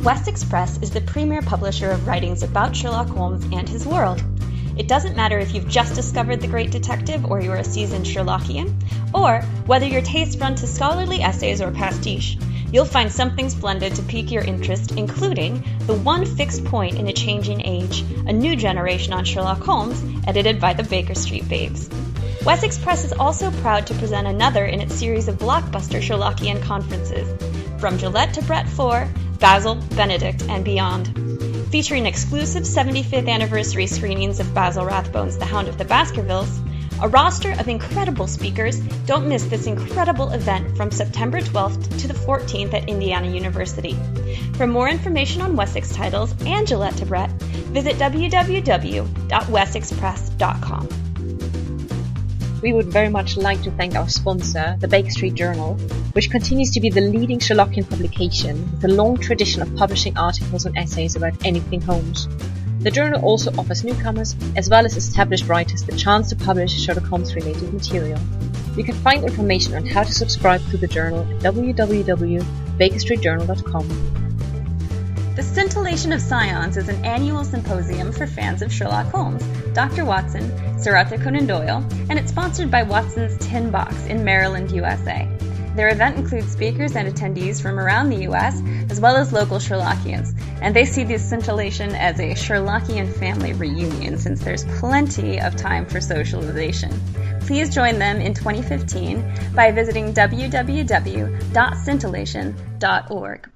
Wessex Press is the premier publisher of writings about Sherlock Holmes and his world. It doesn't matter if you've just discovered the great detective or you're a seasoned Sherlockian, or whether your tastes run to scholarly essays or pastiche. You'll find something splendid to pique your interest, including The One Fixed Point in a Changing Age, a new generation on Sherlock Holmes, edited by the Baker Street Babes. Wessex Press is also proud to present another in its series of blockbuster Sherlockian conferences, From Gillette to Brett 4, Basil, Benedict, and beyond. Featuring exclusive 75th anniversary screenings of Basil Rathbone's The Hound of the Baskervilles, a roster of incredible speakers. Don't miss this incredible event from September 12th to the 14th at Indiana University. For more information on Wessex titles and Gillette to Brett, visit www.wessexpress.com. We would very much like to thank our sponsor, the Baker Street Journal, which continues to be the leading Sherlockian publication with a long tradition of publishing articles and essays about anything Holmes. The journal also offers newcomers, as well as established writers, the chance to publish Sherlock Holmes-related material. You can find information on how to subscribe to the journal at www.bakerstreetjournal.com. The Scintillation of Scions is an annual symposium for fans of Sherlock Holmes, Dr. Watson, Sir Arthur Conan Doyle, and it's sponsored by Watson's Tin Box in Maryland, USA. Their event includes speakers and attendees from around the U.S., as well as local Sherlockians, and they see the Scintillation as a Sherlockian family reunion since there's plenty of time for socialization. Please join them in 2015 by visiting www.scintillation.org.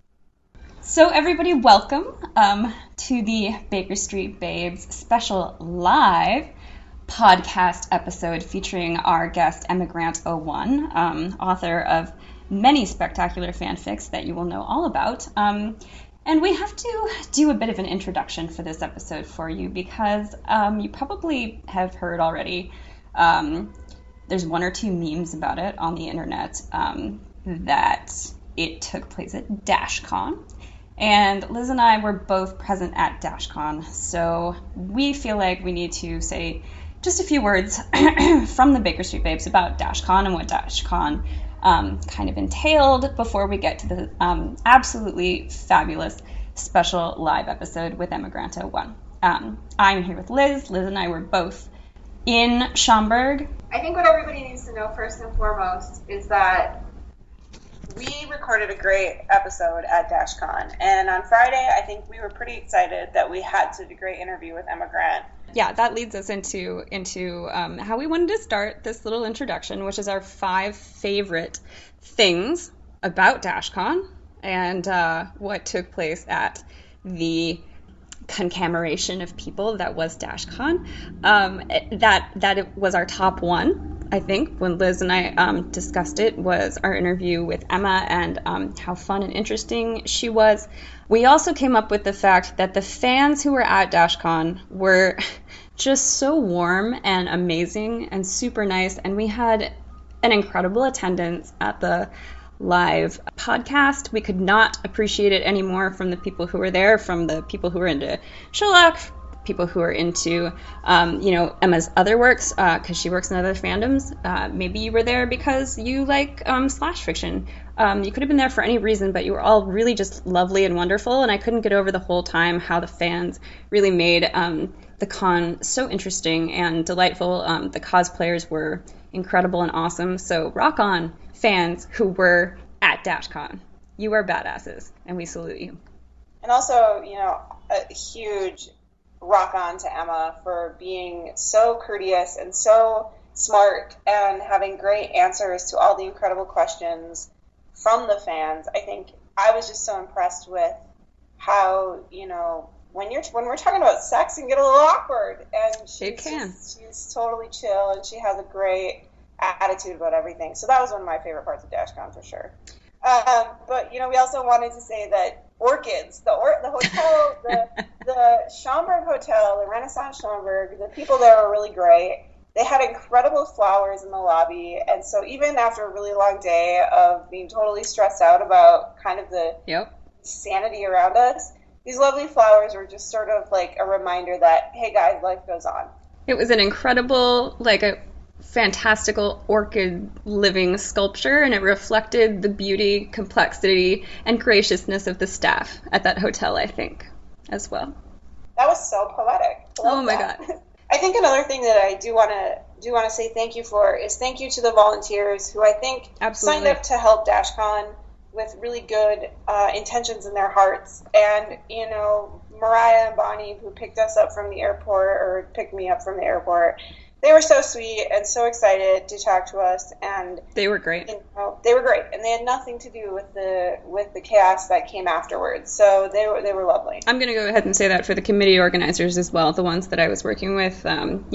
So everybody, welcome to the Baker Street Babes special live podcast episode featuring our guest Emma Grant 01, author of many spectacular fanfics that you will know all about. And we have to do a bit of an introduction for this episode for you because you probably have heard already. There's one or two memes about it on the internet that it took place at DashCon. And Liz and I were both present at DashCon, so we feel like we need to say just a few words from the Baker Street Babes about DashCon and what DashCon kind of entailed before we get to the absolutely fabulous special live episode with Emma Grant 01. I'm here with Liz. Liz and I were both in Schaumburg. I think what everybody needs to know first and foremost is that we recorded a great episode at DashCon, and on Friday, I think we were pretty excited that we had such a great interview with Emma Grant. Yeah, that leads us into how we wanted to start this little introduction, which is our 5 favorite things about DashCon and what took place at the concameration of people that was DashCon. That it was our top one. I think when Liz and I discussed it was our interview with Emma and how fun and interesting she was. We also came up with the fact that the fans who were at DashCon were just so warm and amazing and super nice, and we had an incredible attendance at the live podcast. We could not appreciate it anymore from the people who were there, from the people who were into Sherlock, people who are into, Emma's other works, because she works in other fandoms. Maybe you were there because you like slash fiction. You could have been there for any reason, but you were all really just lovely and wonderful, and I couldn't get over the whole time how the fans really made the con so interesting and delightful. The cosplayers were incredible and awesome, so rock on, fans who were at DashCon. You are badasses, and we salute you. And also, a huge rock on to Emma for being so courteous and so smart and having great answers to all the incredible questions from the fans. I think I was just so impressed with how, when we're talking about sex, it can get a little awkward, and she's totally chill, and she has a great attitude about everything. So that was one of my favorite parts of DashCon for sure. But we also wanted to say that orchids, the hotel, the Schaumburg Hotel, the Renaissance Schaumburg, the people there were really great. They had incredible flowers in the lobby, and so even after a really long day of being totally stressed out about kind of the sanity around us, these lovely flowers were just sort of like a reminder that, hey guys, life goes on. It was an incredible, fantastical orchid living sculpture, and it reflected the beauty, complexity, and graciousness of the staff at that hotel, I think, as well. That was so poetic. Oh my God. I think another thing that I do want to say thank you for is thank you to the volunteers who I think signed up to help DashCon with really good intentions in their hearts. And, you know, Mariah and Bonnie, who picked us up from the airport, or picked me up from the airport, they were so sweet and so excited to talk to us, and they were great. You know, they were great, and they had nothing to do with the chaos that came afterwards. So they were lovely. I'm going to go ahead and say that for the committee organizers as well, the ones that I was working with.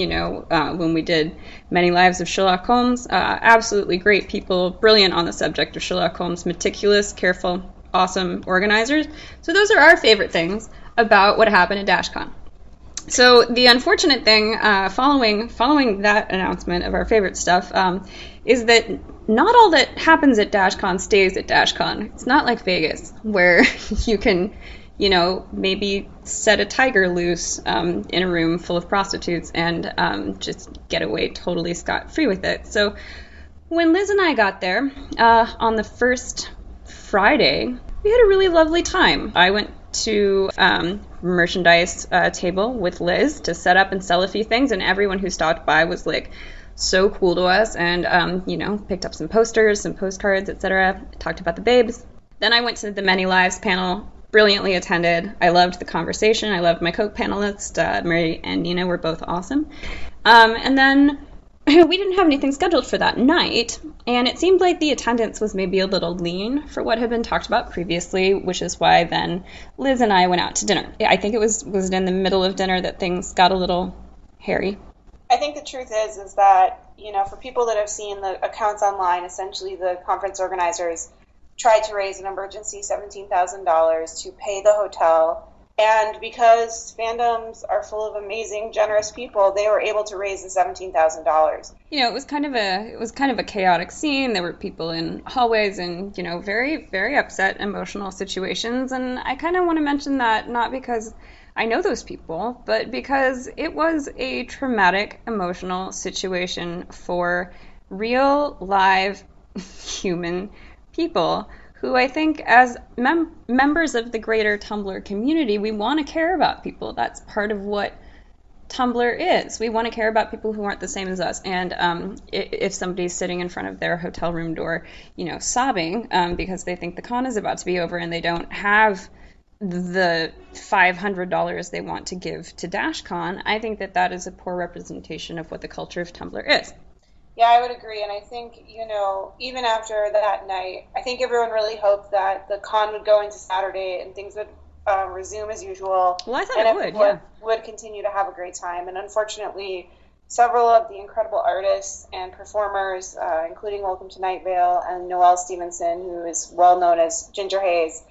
When we did Many Lives of Sherlock Holmes, absolutely great people, brilliant on the subject of Sherlock Holmes, meticulous, careful, awesome organizers. So those are our favorite things about what happened at DashCon. So the unfortunate thing, following that announcement of our favorite stuff, is that not all that happens at DashCon stays at DashCon. It's not like Vegas, where you can, maybe set a tiger loose in a room full of prostitutes and just get away totally scot-free with it. So when Liz and I got there on the first Friday, we had a really lovely time. I went to merchandise table with Liz to set up and sell a few things, and everyone who stopped by was like so cool to us, and picked up some posters, some postcards, etc. Talked about the babes. Then I went to the Many Lives panel, brilliantly attended. I loved the conversation. I loved my co-panelists. Mary and Nina were both awesome. And then we didn't have anything scheduled for that night, and it seemed like the attendance was maybe a little lean for what had been talked about previously, which is why then Liz and I went out to dinner. I think it was it in the middle of dinner that things got a little hairy. I think the truth is that, for people that have seen the accounts online, essentially the conference organizers tried to raise an emergency $17,000 to pay the hotel. And because fandoms are full of amazing, generous people, they were able to raise the $17,000. It was kind of a chaotic scene. There were people in hallways and, very, very upset, emotional situations. And I kind of want to mention that not because I know those people, but because it was a traumatic, emotional situation for real, live, human people who I think as members of the greater Tumblr community, we want to care about people. That's part of what Tumblr is. We want to care about people who aren't the same as us. And if somebody's sitting in front of their hotel room door, sobbing because they think the con is about to be over and they don't have the $500 they want to give to DashCon, I think that is a poor representation of what the culture of Tumblr is. Yeah, I would agree. And I think, even after that night, I think everyone really hoped that the con would go into Saturday and things would resume as usual. Well, I thought it would continue to have a great time. And unfortunately, several of the incredible artists and performers, including Welcome to Night Vale and Noelle Stevenson, who is well known as Ginger Hayes,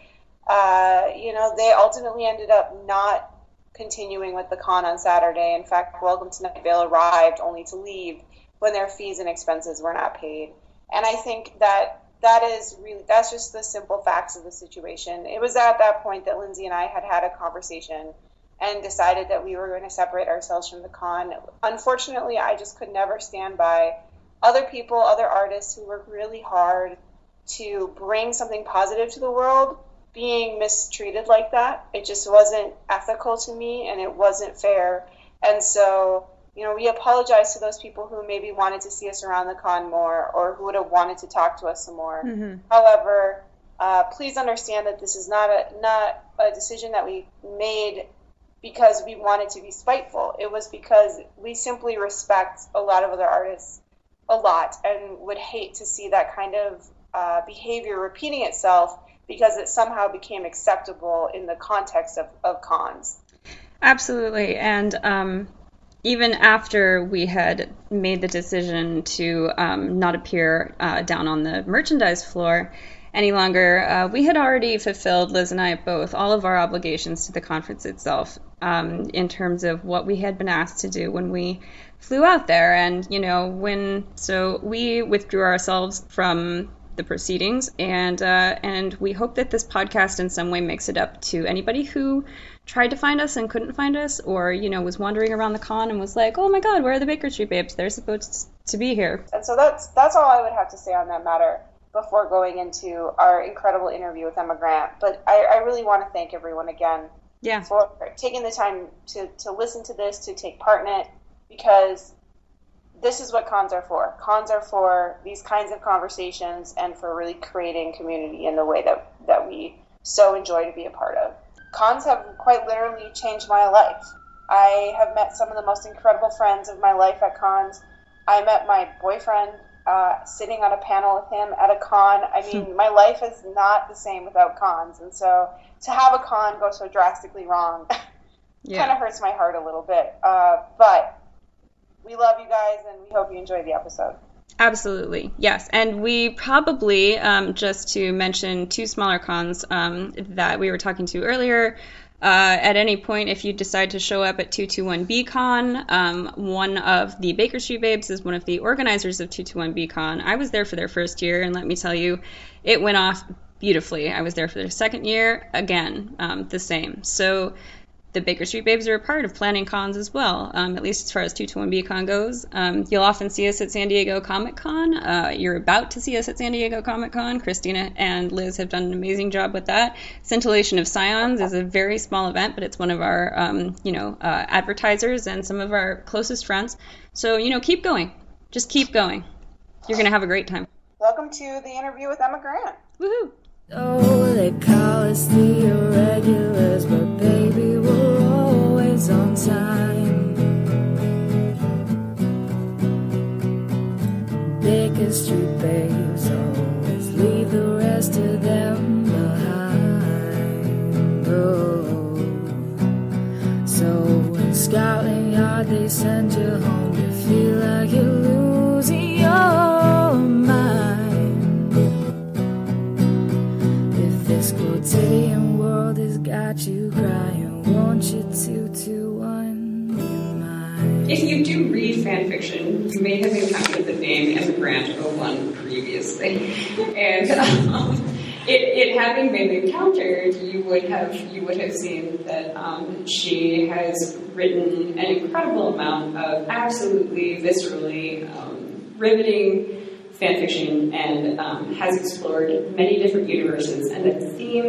they ultimately ended up not continuing with the con on Saturday. In fact, Welcome to Night Vale arrived only to leave when their fees and expenses were not paid. And I think that's just the simple facts of the situation. It was at that point that Lindsay and I had a conversation and decided that we were going to separate ourselves from the con. Unfortunately, I just could never stand by other people, other artists who work really hard to bring something positive to the world being mistreated like that. It just wasn't ethical to me, and it wasn't fair. And so, we apologize to those people who maybe wanted to see us around the con more or who would have wanted to talk to us some more. Mm-hmm. However, please understand that this is not a decision that we made because we wanted to be spiteful. It was because we simply respect a lot of other artists a lot and would hate to see that kind of behavior repeating itself because it somehow became acceptable in the context of cons. Absolutely. And even after we had made the decision to not appear down on the merchandise floor any longer, we had already fulfilled, Liz and I both, all of our obligations to the conference itself in terms of what we had been asked to do when we flew out there. And, so we withdrew ourselves from the proceedings, and we hope that this podcast in some way makes it up to anybody who tried to find us and couldn't find us, or was wandering around the con and was like, oh my god, where are the Baker Street Babes? They're supposed to be here. And so that's all I would have to say on that matter before going into our incredible interview with Emma Grant. But I really want to thank everyone again for taking the time to listen to this, to take part in it, because this is what cons are for. Cons are for these kinds of conversations and for really creating community in the way that we so enjoy to be a part of. Cons have quite literally changed my life. I have met some of the most incredible friends of my life at cons. I met my boyfriend sitting on a panel with him at a con. I mean, my life is not the same without cons. And so to have a con go so drastically wrong kind of hurts my heart a little bit. But we love you guys, and we hope you enjoy the episode. Absolutely, yes. And we probably, just to mention two smaller cons that we were talking to earlier, at any point, if you decide to show up at 221BCon, one of the Baker Street Babes is one of the organizers of 221BCon. I was there for their first year, and let me tell you, it went off beautifully. I was there for their second year, again, the same. So the Baker Street Babes are a part of planning cons as well, at least as far as 221BCon goes. You'll often see us at San Diego Comic-Con. You're about to see us at San Diego Comic-Con. Christina and Liz have done an amazing job with that. Scintillation of Scions is a very small event, but it's one of our, advertisers and some of our closest friends. So, keep going. Just keep going. You're going to have a great time. Welcome to the interview with Emma Grant. Woohoo! Oh, they call us the irregulars, but baby, we're always on time. Baker Street Babes always leave the rest of them behind. Oh, so when Scotland Yard they send you home, you feel like you're losing your mind. This quotidian world has got you crying. Won't you 221 be mine? If you do read fan fiction, you may have encountered the name Emma Grant 01 previously. And it having been encountered, you would have seen that she has written an incredible amount of absolutely viscerally riveting fanfiction and has explored many different universes. And the theme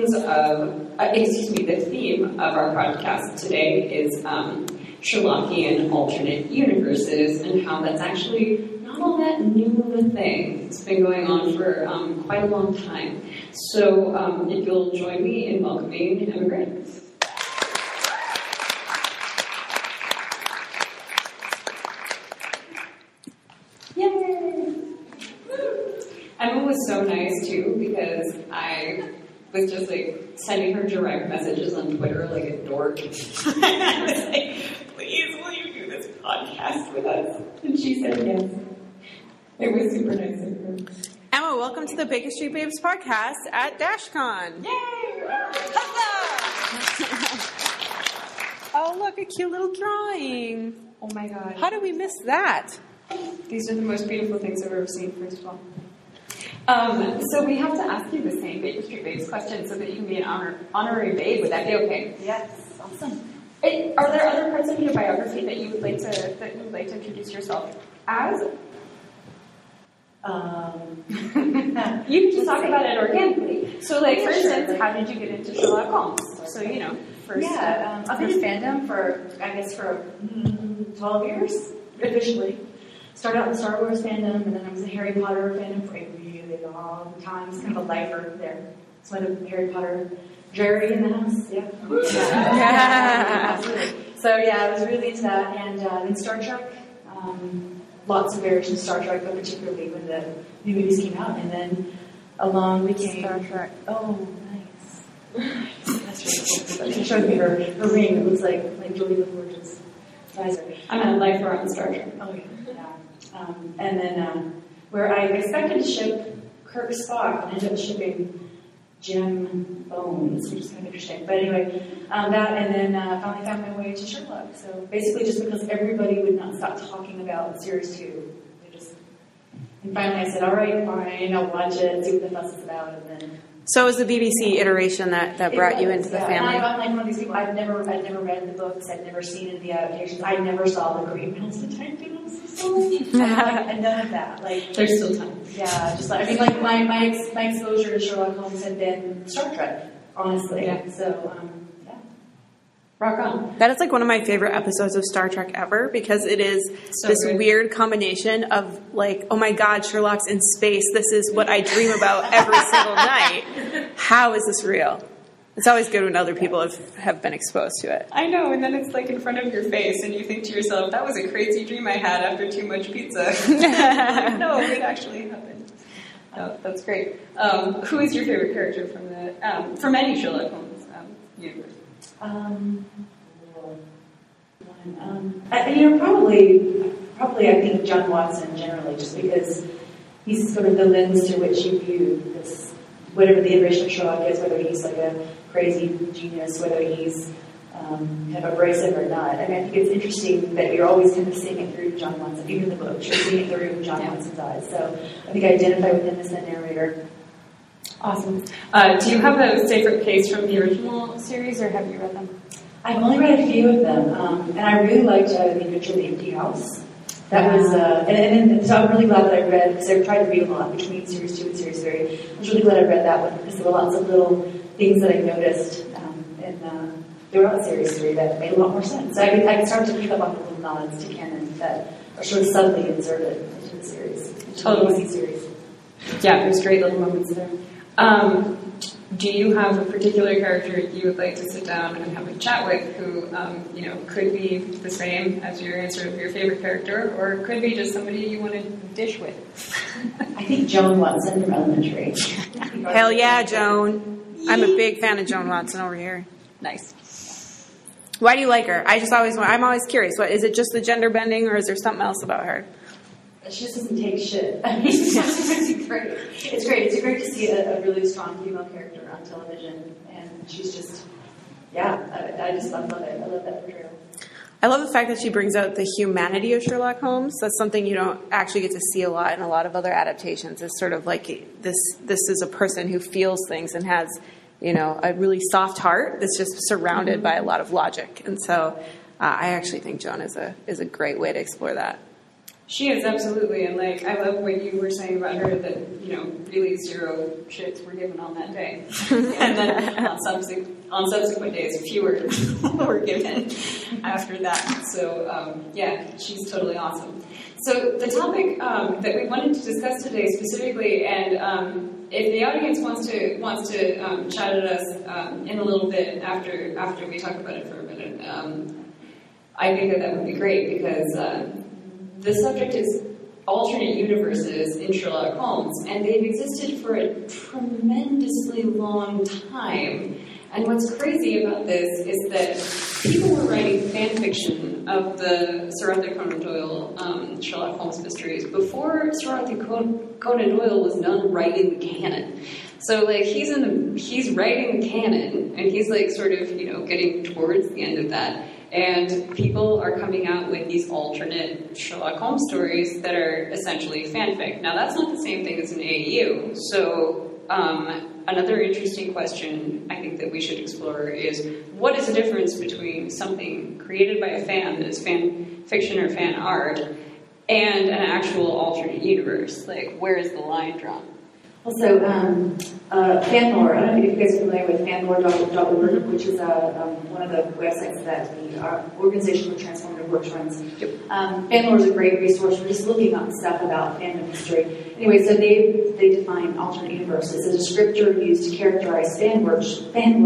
of our podcast today is Sherlockian alternate universes and how that's actually not all that new of a thing. It's been going on for quite a long time. So if you'll join me in welcoming Emma Grant. Yay! Emma was so nice too, because I was just sending her direct messages on Twitter like a dork. And I was like, please, will you do this podcast with us? And she said yes. It was super nice of her. Emma, welcome to the Baker Street Babes podcast at DashCon. Yay! Oh, look, a cute little drawing. Oh my god. How did we miss that? These are the most beautiful things I've ever seen, first of all. So we have to ask you the same Baker Street Babes question so that you can be an honorary babe. Would that be okay? Yes, awesome. Are there other parts of your biography that you would like to introduce yourself as? You can just talk about it organically. So, for instance, how did you get into Sherlock Holmes? So, first. Yeah, I've been in fandom for 12 years, officially. Started out in the Star Wars fandom, and then I was in Harry Potter fandom for a really long time. It's kind of a lifer there. So I had a Harry Potter Jerry in the house. Yeah. Absolutely. So, I was really into that. And then Star Trek. Lots of variations of Star Trek, but particularly when the new movies came out. And then along came Star Trek. Oh, nice. That's really cool. She showed me her ring. It looks like Julie LaForge's visor. I'm a lifer on Star Trek. Oh, yeah. And then where I expected to ship Kirk Spock, I ended up shipping Jim Bones, which is kind of interesting. But anyway, that, and then finally found my way to Sherlock. So basically just because everybody would not stop talking about Series 2. And finally I said, all right, fine, I'll watch it, see what the fuss is about, and then So it was the BBC iteration that brought you into the family. And I'm like one of these people. I'd never read the books. I'd never seen any of the adaptations. I never saw the Green Mountain Detective. I'm so sorry. And none of that. Like, There's still time. yeah, just like, I mean, like my exposure to Sherlock Holmes had been Star Trek, honestly. Yeah. So, yeah. Rock on. That is like one of my favorite episodes of Star Trek ever because it is So this good. weird combination of like, oh my God, Sherlock's in space. This is what I dream about every single night. How is this real? It's always good when other people have been exposed to it. I know, and then it's like in front of your face, and you think to yourself, that was a crazy dream I had after too much pizza. Like, no, it actually happened. Oh, that's great. Who is your favorite character from any Sherlock Holmes universe? Probably I think John Watson generally, just because he's sort of the lens through which you view this, whatever the iteration of Sherlock is, whether he's like a crazy genius, whether he's kind of abrasive or not. I mean, I think it's interesting that you're always kind of seeing it through John Watson, even in the books, you're seeing it through John Watson's eyes. So I think I identify with him as the narrator. Awesome. Do you have a favorite case from the original series, or have you read them? I've only read a few of them, and I really liked The Adventure of the Empty House. That was, so I'm really glad that I read, because I've tried to read a lot between Series 2 and Series 3. I was really glad I read that one, because there were lots of little things that I noticed throughout Series 3 that made a lot more sense. So I could start to pick up on the little nods to canon that are sort of subtly inserted into the series, into the BBC series. Yeah, there's great little moments there. Do you have a particular character you would like to sit down and have a chat with who, could be the same as your answer of your favorite character, or could be just somebody you want to dish with? I think Joan Watson from Elementary. Hell yeah, Joan. I'm a big fan of Joan Watson over here. Nice. Why do you like her? I'm always curious. What is it? Just the gender bending, or is there something else about her? She just doesn't take shit. I mean, it's great. It's great. It's great to see a really strong female character on television, and she's just, I just love it. I love that portrayal. I love the fact that she brings out the humanity of Sherlock Holmes. That's something you don't actually get to see a lot in a lot of other adaptations. It's sort of like this is a person who feels things and has, a really soft heart that's just surrounded by a lot of logic. And so I actually think Joan is a great way to explore that. She is, absolutely, and I love what you were saying about her that, really 0 shits were given on that day. And then on subsequent days, fewer were given after that. So, she's totally awesome. So the topic that we wanted to discuss today specifically, and if the audience wants to chat at us in a little bit after we talk about it for a minute, I think that would be great because the subject is alternate universes in Sherlock Holmes, and they've existed for a tremendously long time. And what's crazy about this is that people were writing fan fiction of the Sir Arthur Conan Doyle Sherlock Holmes mysteries before Sir Arthur Conan Doyle was done writing the canon. So he's writing the canon, and he's sort of getting towards the end of that. And people are coming out with these alternate Sherlock Holmes stories that are essentially fanfic. Now, that's not the same thing as an AU. So, another interesting question I think that we should explore is, what is the difference between something created by a fan that is fan fiction or fan art and an actual alternate universe? Where is the line drawn? Also, Fanlore, I don't know if you guys are familiar with fanlore.org, which is one of the websites that the Organization for Transformative Works runs. Yep. Fanlore is a great resource for just looking up stuff about fandom history. Anyway, so they define alternate universes as a descriptor used to characterize fan works,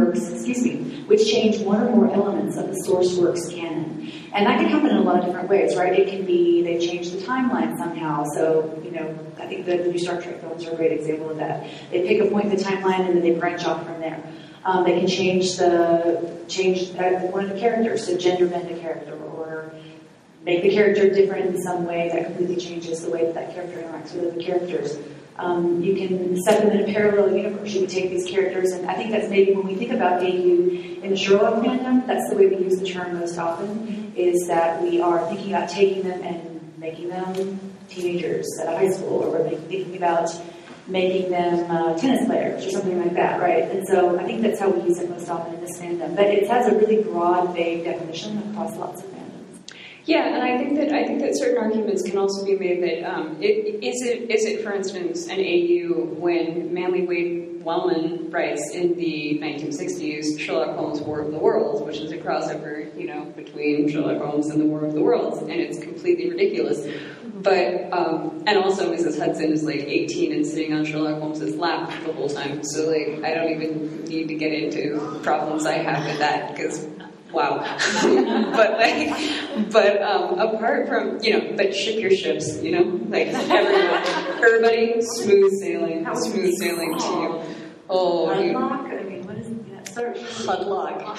which change one or more elements of the source work's canon. And that can happen in a lot of different ways, right? It can be they change the timeline somehow. So, I think the new Star Trek films are a great example of that. They pick a point in the timeline and then they branch off from there. They can change one of the characters, so gender bend a character, or make the character different in some way that completely changes the way that character interacts with other characters. You can set them in a parallel universe. You can take these characters, and I think that's maybe when we think about AU in the Sherlock fandom, that's the way we use the term most often, is that we are thinking about taking them and making them teenagers at a high school, or we're thinking about making them tennis players or something like that, right? And so I think that's how we use it most often in this fandom. But it has a really broad, vague definition across lots of fandoms. Yeah, and I think that certain arguments can also be made that is it for instance an AU when Manly Wade Wellman writes in the 1960s Sherlock Holmes War of the Worlds, which is a crossover, between Sherlock Holmes and the War of the Worlds, and it's completely ridiculous. But and also Mrs. Hudson is like 18 and sitting on Sherlock Holmes's lap the whole time, so like I don't even need to get into problems I have with that because. Wow. but apart from, but ship your ships, like everybody, smooth sailing to you. Oh, Floodlock? I mean, what is that? Sorry. Floodlock.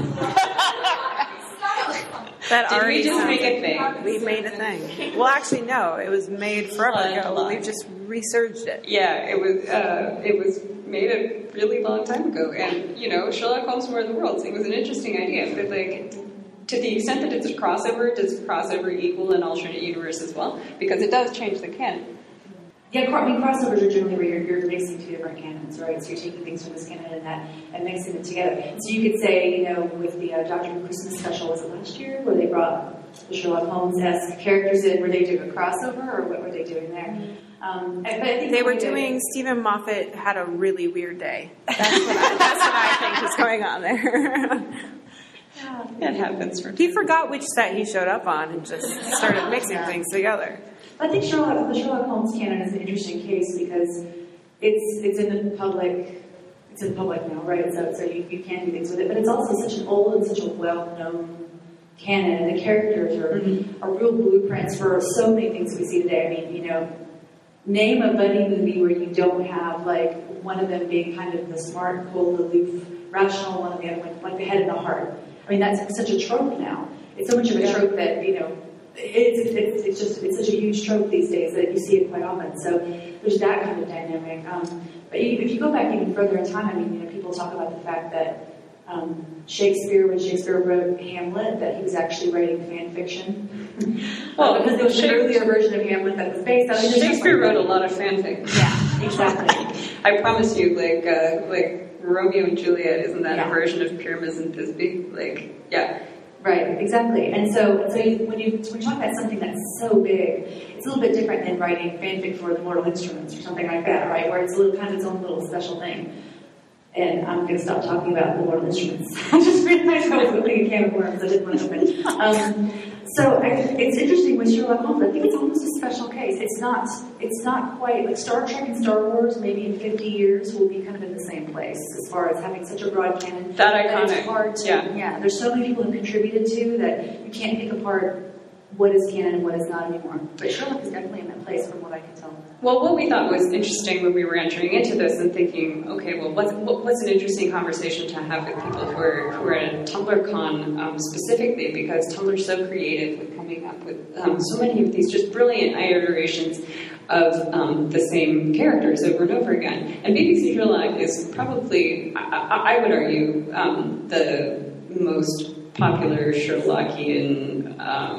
That Did already we just make a thing? We made a thing. Well, actually, no. It was made forever ago. We've just researched it. Yeah, it was made a really long time ago, and Sherlock Holmes War of the Worlds. It was an interesting idea, but like to the extent that it's a crossover, does crossover equal an alternate universe as well? Because it does change the canon. Yeah, crossovers are generally where you're mixing two different canons, right? So you're taking things from this canon and that and mixing them together. So you could say, with the Doctor Who Christmas special, was it last year, where they brought the Sherlock Holmes-esque characters in, were they doing a crossover, or what were they doing there? But I think they were doing. Stephen Moffat had a really weird day. That's what I think is going on there. It happens for He forgot which set he showed up on and just started mixing things together. I think the Sherlock Holmes canon is an interesting case because it's in the public. It's in public now, right? So you can do things with it, but it's also such an old and such a well-known canon, and the characters are real blueprints for so many things that we see today. I mean, name a buddy movie where you don't have like one of them being kind of the smart, cold, aloof, rational one, and the other one like the head and the heart. I mean, that's such a trope now. It's so much of a trope that it's such a huge trope these days that you see it quite often. So there's that kind of dynamic. But if you go back even further in time, I mean, people talk about the fact that Shakespeare, when Shakespeare wrote Hamlet, that he was actually writing fan fiction. Well, because there was an earlier version of Hamlet that was based on. Shakespeare wrote a lot of fanfic. Yeah, exactly. I promise you, like Romeo and Juliet, isn't that a version of Pyramus and Thisbe? Like, yeah. Right, exactly. And so when you talk about something that's so big, it's a little bit different than writing fanfic for the Mortal Instruments or something like that, right? Where it's a little kind of its own little special thing. And I'm going to stop talking about the Mortal Instruments. I just realized I was opening a can of worms I didn't want to open. So it's interesting with Sherlock Holmes. I think it's almost a special case. It's not quite like Star Trek and Star Wars. Maybe in 50 years will be kind of in the same place as far as having such a broad canon. That iconic. It's hard to, yeah. There's so many people who contributed to that you can't pick apart what is canon and what is not anymore. But Sherlock is definitely in that place from what I can tell. Well, what we thought was interesting when we were entering into this and thinking, okay, well, what's an interesting conversation to have with people who are at TumblrCon specifically, because Tumblr's so creative with coming up with so many of these just brilliant iterations of the same characters over and over again. And BBC Sherlock is probably, I would argue, the most popular Sherlockian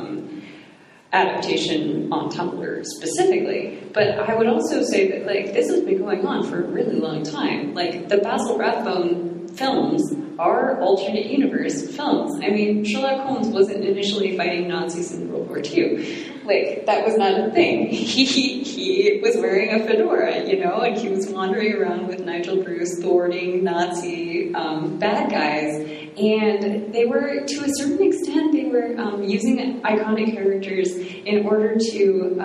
adaptation on Tumblr specifically. But I would also say that this has been going on for a really long time. Like the Basil Rathbone films are alternate universe films. I mean, Sherlock Holmes wasn't initially fighting Nazis in World War II. That was not a thing. He was wearing a fedora, and he was wandering around with Nigel Bruce thwarting Nazi bad guys. And they were, to a certain extent, they were using iconic characters in order to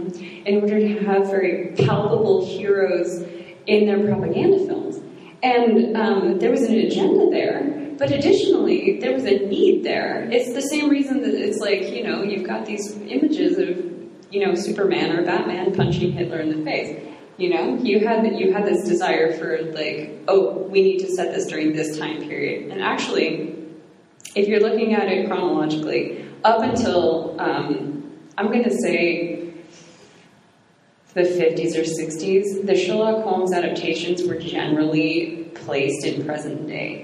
have very palpable heroes in their propaganda films. And there was an agenda there, but additionally, there was a need there. It's the same reason that it's you've got these images of, Superman or Batman punching Hitler in the face. You had this desire for we need to set this during this time period. And actually, if you're looking at it chronologically, up until I'm going to say the 50s or 60s, the Sherlock Holmes adaptations were generally placed in present day.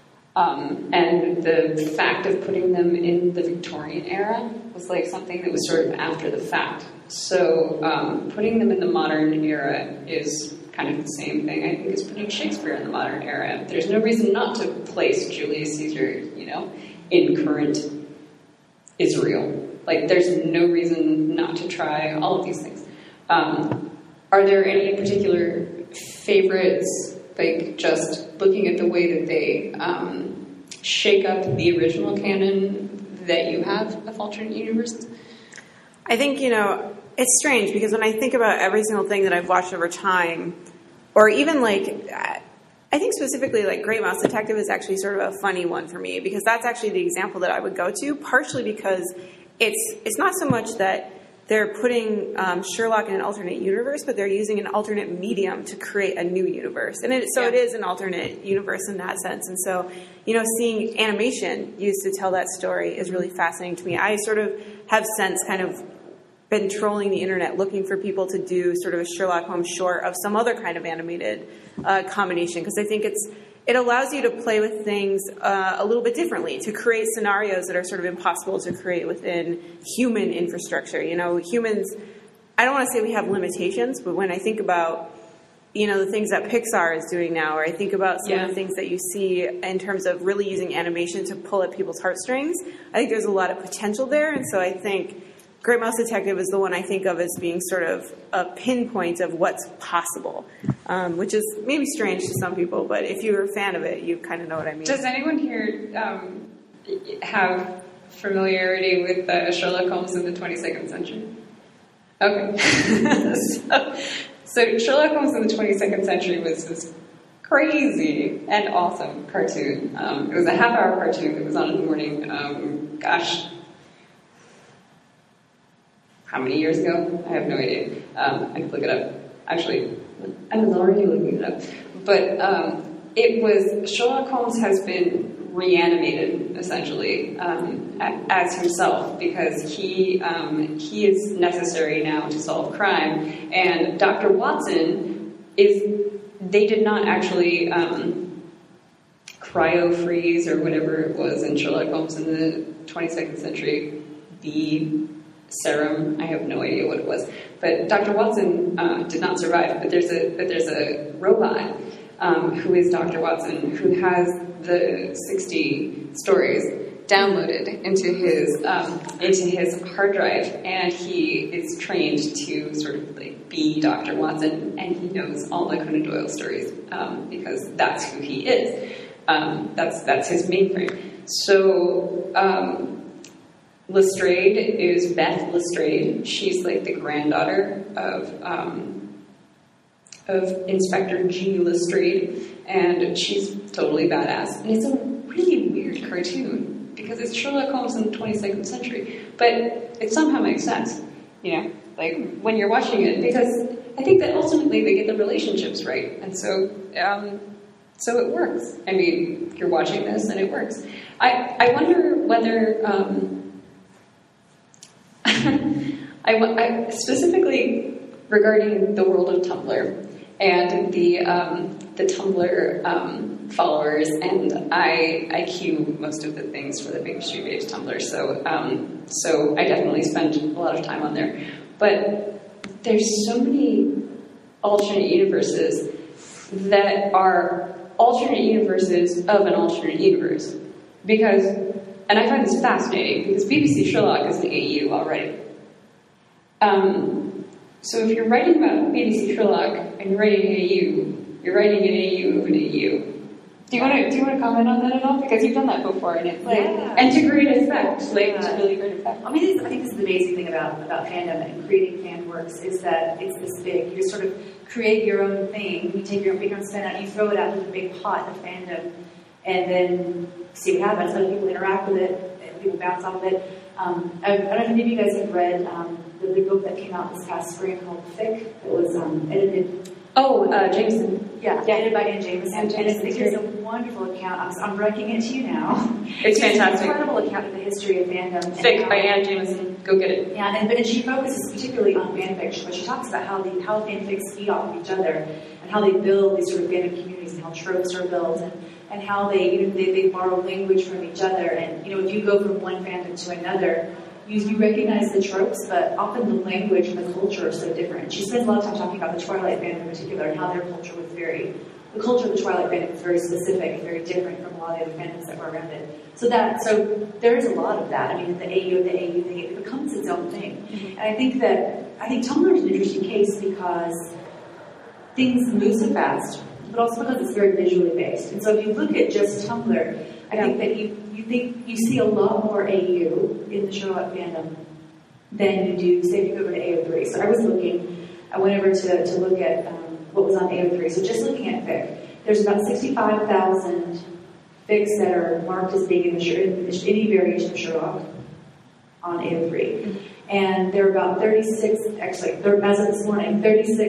And the fact of putting them in the Victorian era was something that was sort of after the fact. So putting them in the modern era is kind of the same thing, I think, as putting Shakespeare in the modern era. There's no reason not to place Julius Caesar, in current Israel. Like, there's no reason not to try all of these things. Are there any particular favorites, like just looking at the way that they shake up the original canon that you have of alternate universes? I think, it's strange because when I think about every single thing that I've watched over time, or even I think specifically Great Mouse Detective is actually sort of a funny one for me, because that's actually the example that I would go to, partially because it's not so much that they're putting Sherlock in an alternate universe, but they're using an alternate medium to create a new universe. And it is an alternate universe in that sense. And so, seeing animation used to tell that story is really fascinating to me. I sort of have since kind of been trolling the internet looking for people to do sort of a Sherlock Holmes short of some other kind of animated combination, because I think it allows you to play with things a little bit differently, to create scenarios that are sort of impossible to create within human infrastructure. Humans, I don't want to say we have limitations, but when I think about, the things that Pixar is doing now, or I think about some of the things that you see in terms of really using animation to pull at people's heartstrings, I think there's a lot of potential there. And so I think Great Mouse Detective is the one I think of as being sort of a pinpoint of what's possible, which is maybe strange to some people, but if you're a fan of it, you kind of know what I mean. Does anyone here have familiarity with Sherlock Holmes in the 22nd century? Okay. So Sherlock Holmes in the 22nd century was this crazy and awesome cartoon. It was a half-hour cartoon that was on in the morning. How many years ago? I have no idea. I could look it up. Actually, I was already looking it up. But Sherlock Holmes has been reanimated, essentially, as himself, because he is necessary now to solve crime. And Dr. Watson they did not actually cryo-freeze or whatever it was in Sherlock Holmes in the 22nd century. The serum, I have no idea what it was, but Dr. Watson did not survive. But there's a robot who is Dr. Watson, who has the 60 stories downloaded into his hard drive, and he is trained to sort of be Dr. Watson, and he knows all the Conan Doyle stories because that's who he is. That's his mainframe. So. Lestrade is Beth Lestrade. She's the granddaughter of Inspector G. Lestrade, and she's totally badass. And it's a really weird cartoon because it's Sherlock Holmes in the 22nd century, but it somehow makes sense, when you're watching it, because I think that ultimately they get the relationships right, and so it works. I mean, you're watching this and it works. I wonder whether. I specifically regarding the world of Tumblr and the Tumblr followers, and I queue most of the things for the Baker Street Babes Tumblr, so I definitely spend a lot of time on there. But there's so many alternate universes that are alternate universes of an alternate universe, and I find this fascinating because BBC Sherlock is an AU already. So if you're writing about BBC Sherlock and you're writing an AU, you're writing an AU of an AU. Do you want to comment on that at all? Because you've done that before, and it's and to great effect, to really great effect. I mean, I think this is the amazing thing about fandom and creating fan works is that it's this big. You sort of create your own thing. You take your own spin out, you throw it out into the big pot of fandom, and then see what happens. Other people interact with it, and people bounce off of it. I don't know if any of you guys have read the big book that came out this past spring called Thick. It was edited. Jameson. Yeah, edited by Ann Jameson. And it's a wonderful account. I'm writing it to you now. It's fantastic. An incredible account of the history of fandom. Thick by Ann Jameson. Go get it. Yeah, and she focuses particularly on fanfiction, but she talks about how fanfics feed off of each other and how they build these sort of fandom communities and how tropes are built and how they borrow language from each other. And if you go from one fandom to another, you recognize the tropes, but often the language and the culture are so different. She spends a lot of time talking about the Twilight Band in particular and how their culture was the culture of the Twilight Band is very specific and very different from a lot of the other fandoms that were around it. So there is a lot of that. I mean, the AU thing, it becomes its own thing. Mm-hmm. And I think Tumblr is an interesting case because things move so fast, but also because it's very visually based. And so if you look at just Tumblr, I think that you see a lot more AU in the Sherlock fandom than you do, say, if you go over to AO3. So I went over to look at what was on AO3. So just looking at fic, there's about 65,000 fics that are marked as being in any variation of Sherlock on AO3. Mm-hmm. And there are about 36, actually, as of this morning,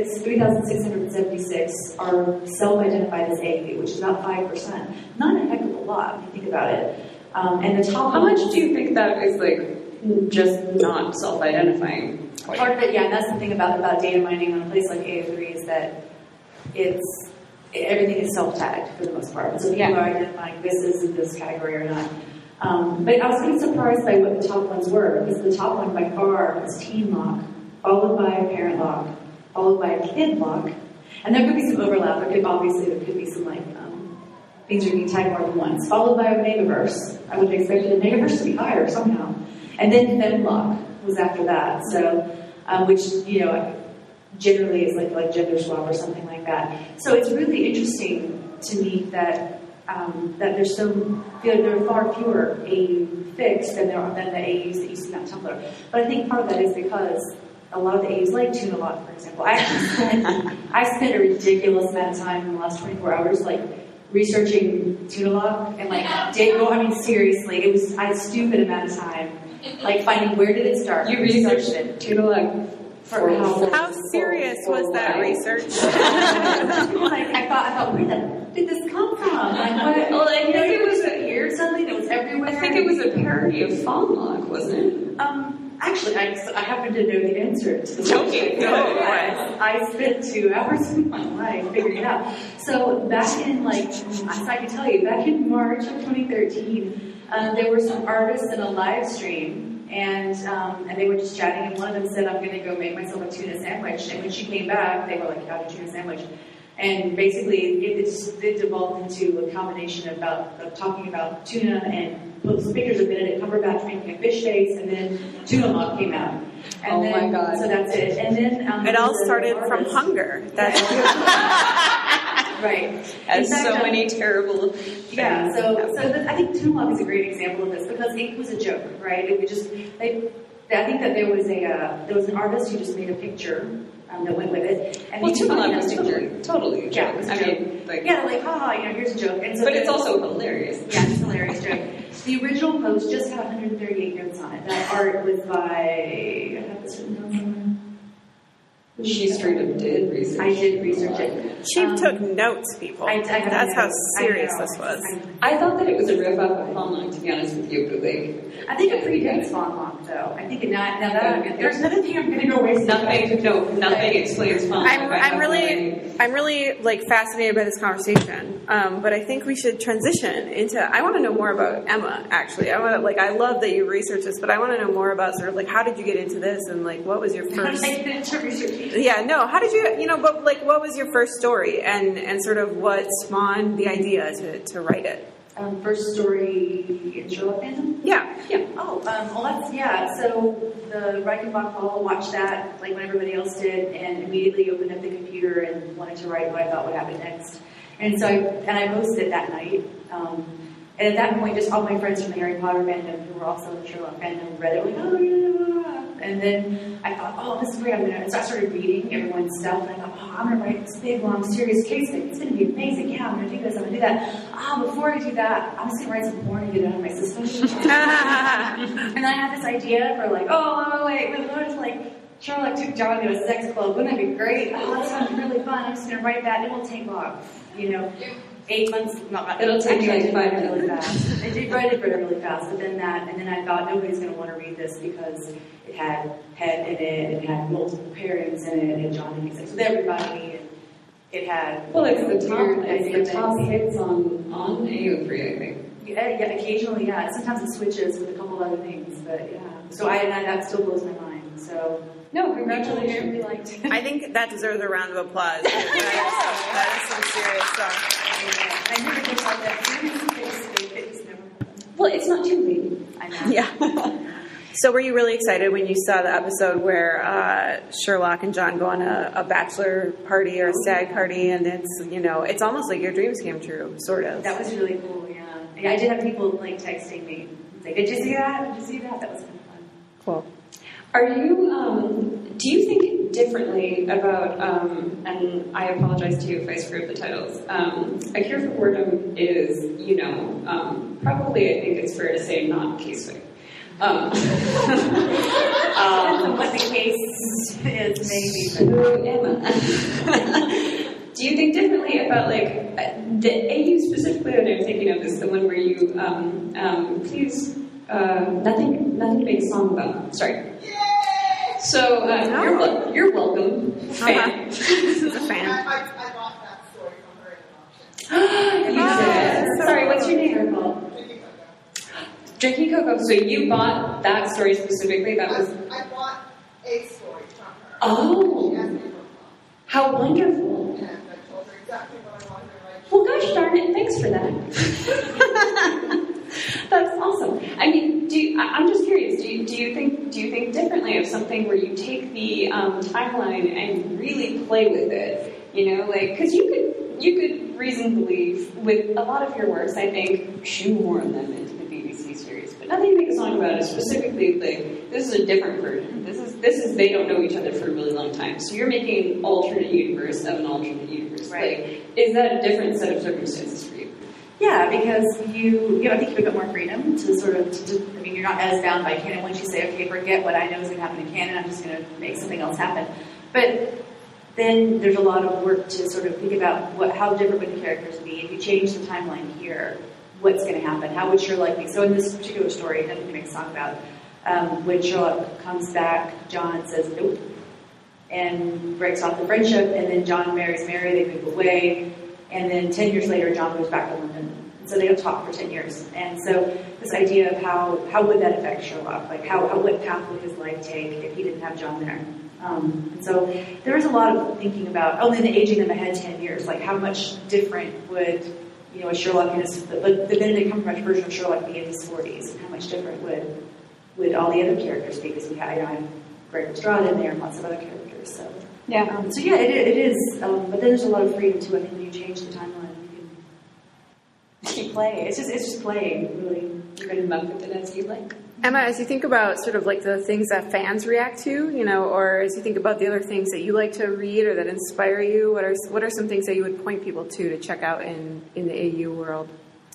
3,676 are self-identified as AU, which is about 5%. Not a heck of a lot, if you think about it. And the top. How much do you think that is just not self-identifying? Part of it, yeah, and that's the thing about data mining on a place like AO3 is that everything is self-tagged for the most part. So people are identifying this is in this category or not. But I was kind of surprised by what the top ones were, because the top one by far was teen lock, followed by a parent lock, followed by a kid lock. And there could be some overlap. There could be some things are being tagged more than once, followed by a Megaverse. I would have expected a Megaverse to be higher somehow. And then femlock was after that. So, which, generally is like gender swap or something like that. So it's really interesting to me that there are far fewer AU fics than the AUs that you see on Tumblr. But I think part of that is because a lot of the AUs, like Tuna Lock, for example, I spent a ridiculous amount of time in the last 24 hours, researching Tuna Lock and seriously, it was a stupid amount of time, finding where did it start. You researched it, Tuna Lock. How serious was that research? I thought, where did this come from? What? Well, I think it was here something. It was everywhere. I think it was a parody of Fawnlock, wasn't it? Actually, I happen to know the answer to this. Okay, I spent 2 hours of my life figuring it out. So back in I can tell you, back in March of 2013, there were some artists in a live stream. And they were just chatting, and one of them said, I'm going to go make myself a tuna sandwich. And when she came back, they were like, how do you tuna sandwich? And basically, it devolved into a combination of talking about tuna and put pictures of Benedict Cumberbatch making a fish face, and then Tuna Lock came out. And my God. So that's it. And then... it all started from hunger. That's right. As so many terrible things. Yeah, I think Tuna Lock is a great example of this, because it was a joke, right? It would just... I think that there was an artist who just made a picture that went with it. And Tuna Lock was totally a joke. Yeah, it was a joke. haha, here's a joke. And so but it's also hilarious. Yeah, it's a hilarious joke. The original post just had 138 notes on it. That art was by... I have this written down somewhere. She straight up did research. I did research it. She took notes, people. That's how serious this was. I thought that it was a riff off of Fawnlock, to be honest with you, but I think it predates Fawnlock, though. I think there's another thing I'm going to go waste. Nothing explains Fawnlock. I'm really fascinated by this conversation, but I think we should transition into. I want to know more about Emma. Actually, I love that you researched this, but I want to know more about sort of how did you get into this, and what was your first? Yeah, no. How did you? But what was your first story, and sort of what spawned the idea to write it? First story in Sherlock fandom? Yeah. Oh, So the Reichenbach Hall, watched that when everybody else did, and immediately opened up the computer and wanted to write what I thought would happen next. And so I posted it that night. And at that point, just all my friends from the Harry Potter fandom who were also in the Sherlock fandom read it. Oh yeah. And then I thought, oh, this is great. So I started reading everyone's stuff, and I thought, oh, I'm going to write this big, long, serious case. It's going to be amazing. Yeah, I'm going to do this. I'm going to do that. Before I do that, I'm just going to write some porn and get it out of my system. And I had this idea for wait, what if Sherlock took John to a sex club? Wouldn't that be great? Oh, that sounds really fun. I'm just going to write that. It won't take long. 8 months, it'll take you 5 minutes. Really fast. I did write it really fast, but then I thought nobody's going to want to read this because it had Head in it had multiple pairings in it had John having sex with everybody, and it had... Well, it's the top hits on AO3, I think. Yeah, occasionally, yeah. Sometimes it switches with a couple of other things, but yeah. So that still blows my mind. So no, congratulations. Really liked it. I think that deserves a round of applause. That is some serious stuff. I never thought that. It's never happened. Well, it's not too late. I know. Yeah. So were you really excited when you saw the episode where Sherlock and John go on a bachelor party or a stag party, and it's almost like your dreams came true, sort of. That was really cool, yeah. I did have people like texting me. Like, did you see that? Did you see that? That was kind of fun. Cool. Are you, do you think differently about, and I apologize to you if I screwed the titles, A Cure for Boredom is, probably I think it's fair to say not Caseway. What the case is, maybe. Emma. Do you think differently about, like, the AU specifically that I'm thinking of is the one where you, please, nothing to make a song about. Sorry. So, you're welcome, fan. This is a fan. I bought that story from her in an auction. Sorry, what's your name? Drinking Cocoa. So you bought that story specifically? That was. I bought a story from her. Oh. She asked me for a copy. How wonderful. And I told her exactly what I wanted to write. Well, gosh darn it! Thanks for that. That's awesome. I mean, I'm just curious. Do you think differently of something where you take the timeline and really play with it? Because you could reasonably, with a lot of your works, I think, shoehorn them into the BBC series. But Nothing to Make a Song About is specifically like this is a different version. This is they don't know each other for a really long time. So you're making an alternate universe of an alternate universe. Right. Like, is that a different set of circumstances for you? Yeah, because I think you have a bit more freedom to sort of, you're not as bound by canon. Once you say, okay, forget what I know is going to happen in canon, I'm just going to make something else happen. But then there's a lot of work to sort of think about how different would the characters be if you change the timeline here. What's going to happen? How would Sherlock be? So in this particular story, Nothing to Make a Song About, when Sherlock comes back, John says nope, and breaks off the friendship, and then John marries Mary, they move away, and then 10 years later, John goes back to London. So they don't talk for 10 years. And so this idea of how would that affect Sherlock? Like what path would his life take if he didn't have John there? And so there is a lot of thinking about, then aging them ahead 10 years, like how much different would, a Sherlock in the Benedict Cumberbatch version of Sherlock be in his 40s? And how much different would all the other characters be? Because we have, I have Greg Lestrade in there and lots of other characters. So Yeah. It is. But then there's a lot of freedom too. I think when you change the timeline, you can keep playing. It's just playing, really. You can muck with it as you like. Emma, as you think about sort of like the things that fans react to, or as you think about the other things that you like to read or that inspire you, what are some things that you would point people to check out in the AU world?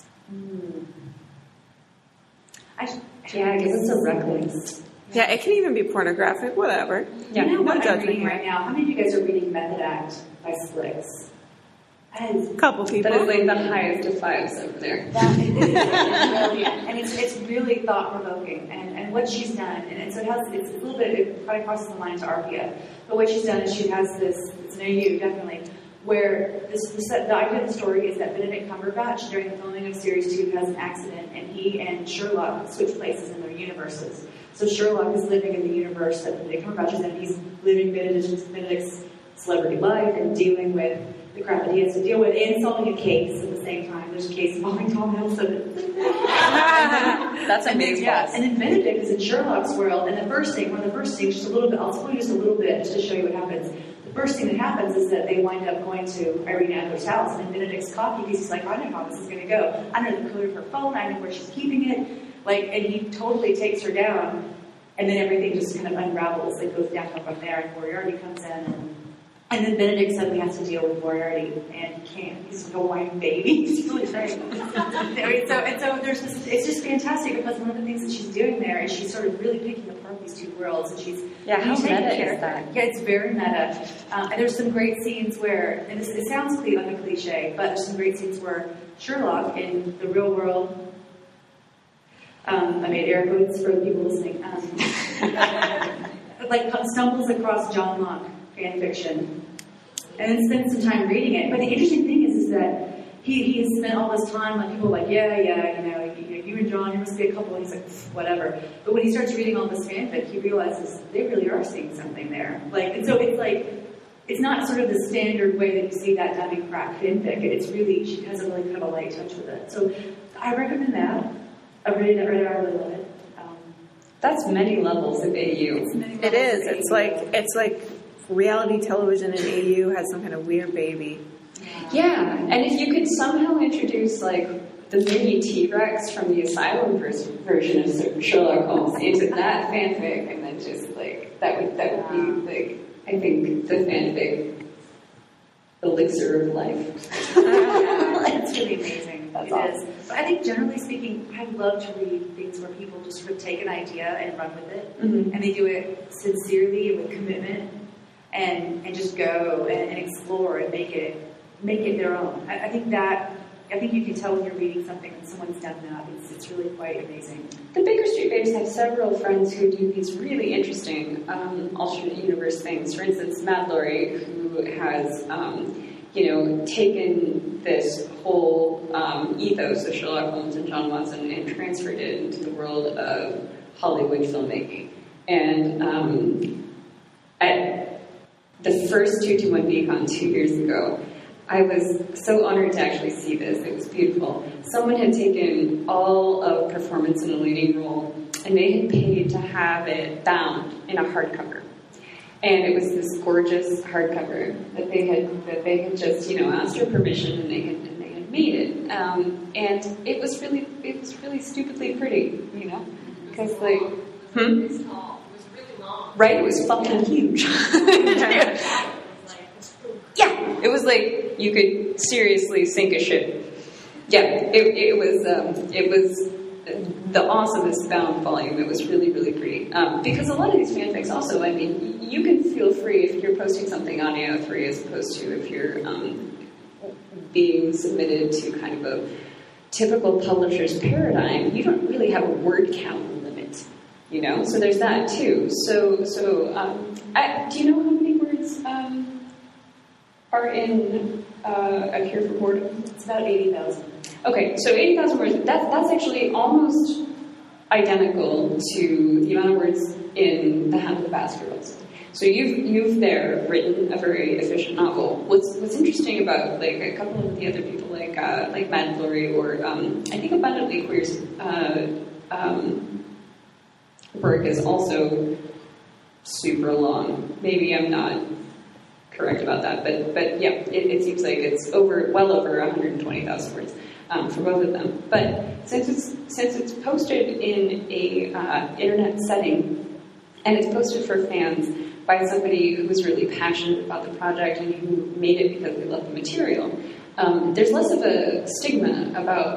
I guess it's a reckless. Yeah, it can even be pornographic, whatever. Yeah, no what I'm judgment reading here. right now. How many of you guys are reading Method Act by Slicks? A couple people. That is like the highest of fives over there. That it is brilliant, and it's really thought provoking. And what she's done, and so it's a little bit, it probably crosses the line to RPF. But what she's done is she has this. It's an AU definitely, where the idea of the story is that Benedict Cumberbatch during the filming of Series 2 has an accident, and he and Sherlock switch places in their universes. So Sherlock is living in the universe that Benedict Cumberbatch is in. He's living Benedict's celebrity life and dealing with the crap that he has to deal with and solving a case at the same time. There's a case involving Tom Hiddleston. That's amazing. And then Benedict is in Sherlock's world, and one of the first things, just a little bit, I'll spoil you just a little bit just to show you what happens. The first thing that happens is that they wind up going to Irene Adler's house, and Benedict's cocky because he's like, I know how this is going to go. I know the code of her phone, I know where she's keeping it. And he totally takes her down, and then everything just kind of unravels. It goes downhill from there, and Moriarty comes in, and then Benedict suddenly has to deal with Moriarty, and he can't. He's like a whiny baby. He's really great. So there's this. It's just fantastic because one of the things that she's doing there is she's sort of really picking apart these two worlds, and she's how meta is that? Yeah, it's very meta. And there's some great scenes where, and it sounds like a cliche, but there's some great scenes where Sherlock in the real world. I made air quotes for the people listening. Stumbles across John Locke fan fiction, and then spends some time reading it. But the interesting thing is that he has spent all this time, people are like, he you and John, you must be a couple. And he's like, whatever. But when he starts reading all this fanfic, he realizes they really are seeing something there. Like, and so it's like, it's not sort of the standard way that you see that dummy crack fanfic. It's really, she has a really kind of a light touch with it. So I recommend that. I really love it. That's many levels of AU. It is. It's like reality television in AU has some kind of weird baby. Yeah, and if you could somehow introduce like the mini T-Rex from the Asylum version of Sherlock Holmes into that fanfic, and then just like that would be like, I think, the fanfic elixir of life. It's really amazing. That's it awesome. is. But I think generally speaking, I love to read things where people just sort of take an idea and run with it, and they do it sincerely and with commitment, and just go and explore and make it their own. I think you can tell when you're reading something and someone's done that. It's really quite amazing. The Baker Street Babes have several friends who do these really interesting alternate universe things. For instance, Mad Lori, who has taken this whole ethos of Sherlock Holmes and John Watson and transferred it into the world of Hollywood filmmaking. And at the first 221 VCon 2 years ago, I was so honored to actually see this. It was beautiful. Someone had taken all of performance in a leading role, and they had paid to have it bound in a hardcover. And it was this gorgeous hardcover that they had just asked for permission, and they had made it. And it was really stupidly pretty, because like. It was tall. It was really long. Right, it was fucking huge. Yeah, it was like you could seriously sink a ship. Yeah, it was the awesomest bound volume. It was really, really pretty. Because a lot of these fanfics also, I mean, you can feel free if you're posting something on AO3 as opposed to if you're being submitted to kind of a typical publisher's paradigm. You don't really have a word count limit, So there's that too. So do you know how many words are in A Cure for Boredom? It's about 80,000. Okay, so 80,000 words. That's actually almost identical to the amount of words in The Hound of the Baskervilles. So you've there written a very efficient novel. What's interesting about like a couple of the other people like Mad Lori or I think Abundantly Queer's work is also super long. Maybe I'm not correct about that, but yeah, it seems like it's well over 120,000 words for both of them. But since it's posted in a internet setting and it's posted for fans by somebody who's really passionate about the project and who made it because they love the material, there's less of a stigma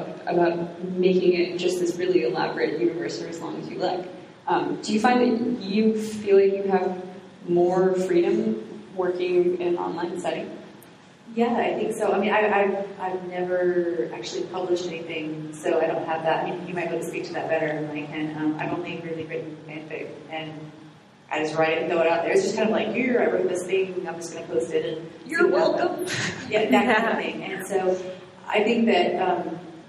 about making it just this really elaborate universe for as long as you like. Do you find that you feel like you have more freedom working in an online setting? Yeah, I think so. I mean, I've never actually published anything, so I don't have that. I mean, you might be able to speak to that better than I can. I've only really written fanfic, and I just write it and throw it out there. It's just kind of like, here, I wrote this thing, I'm just going to post it. And you're welcome. Yeah, that kind of thing. And so I think that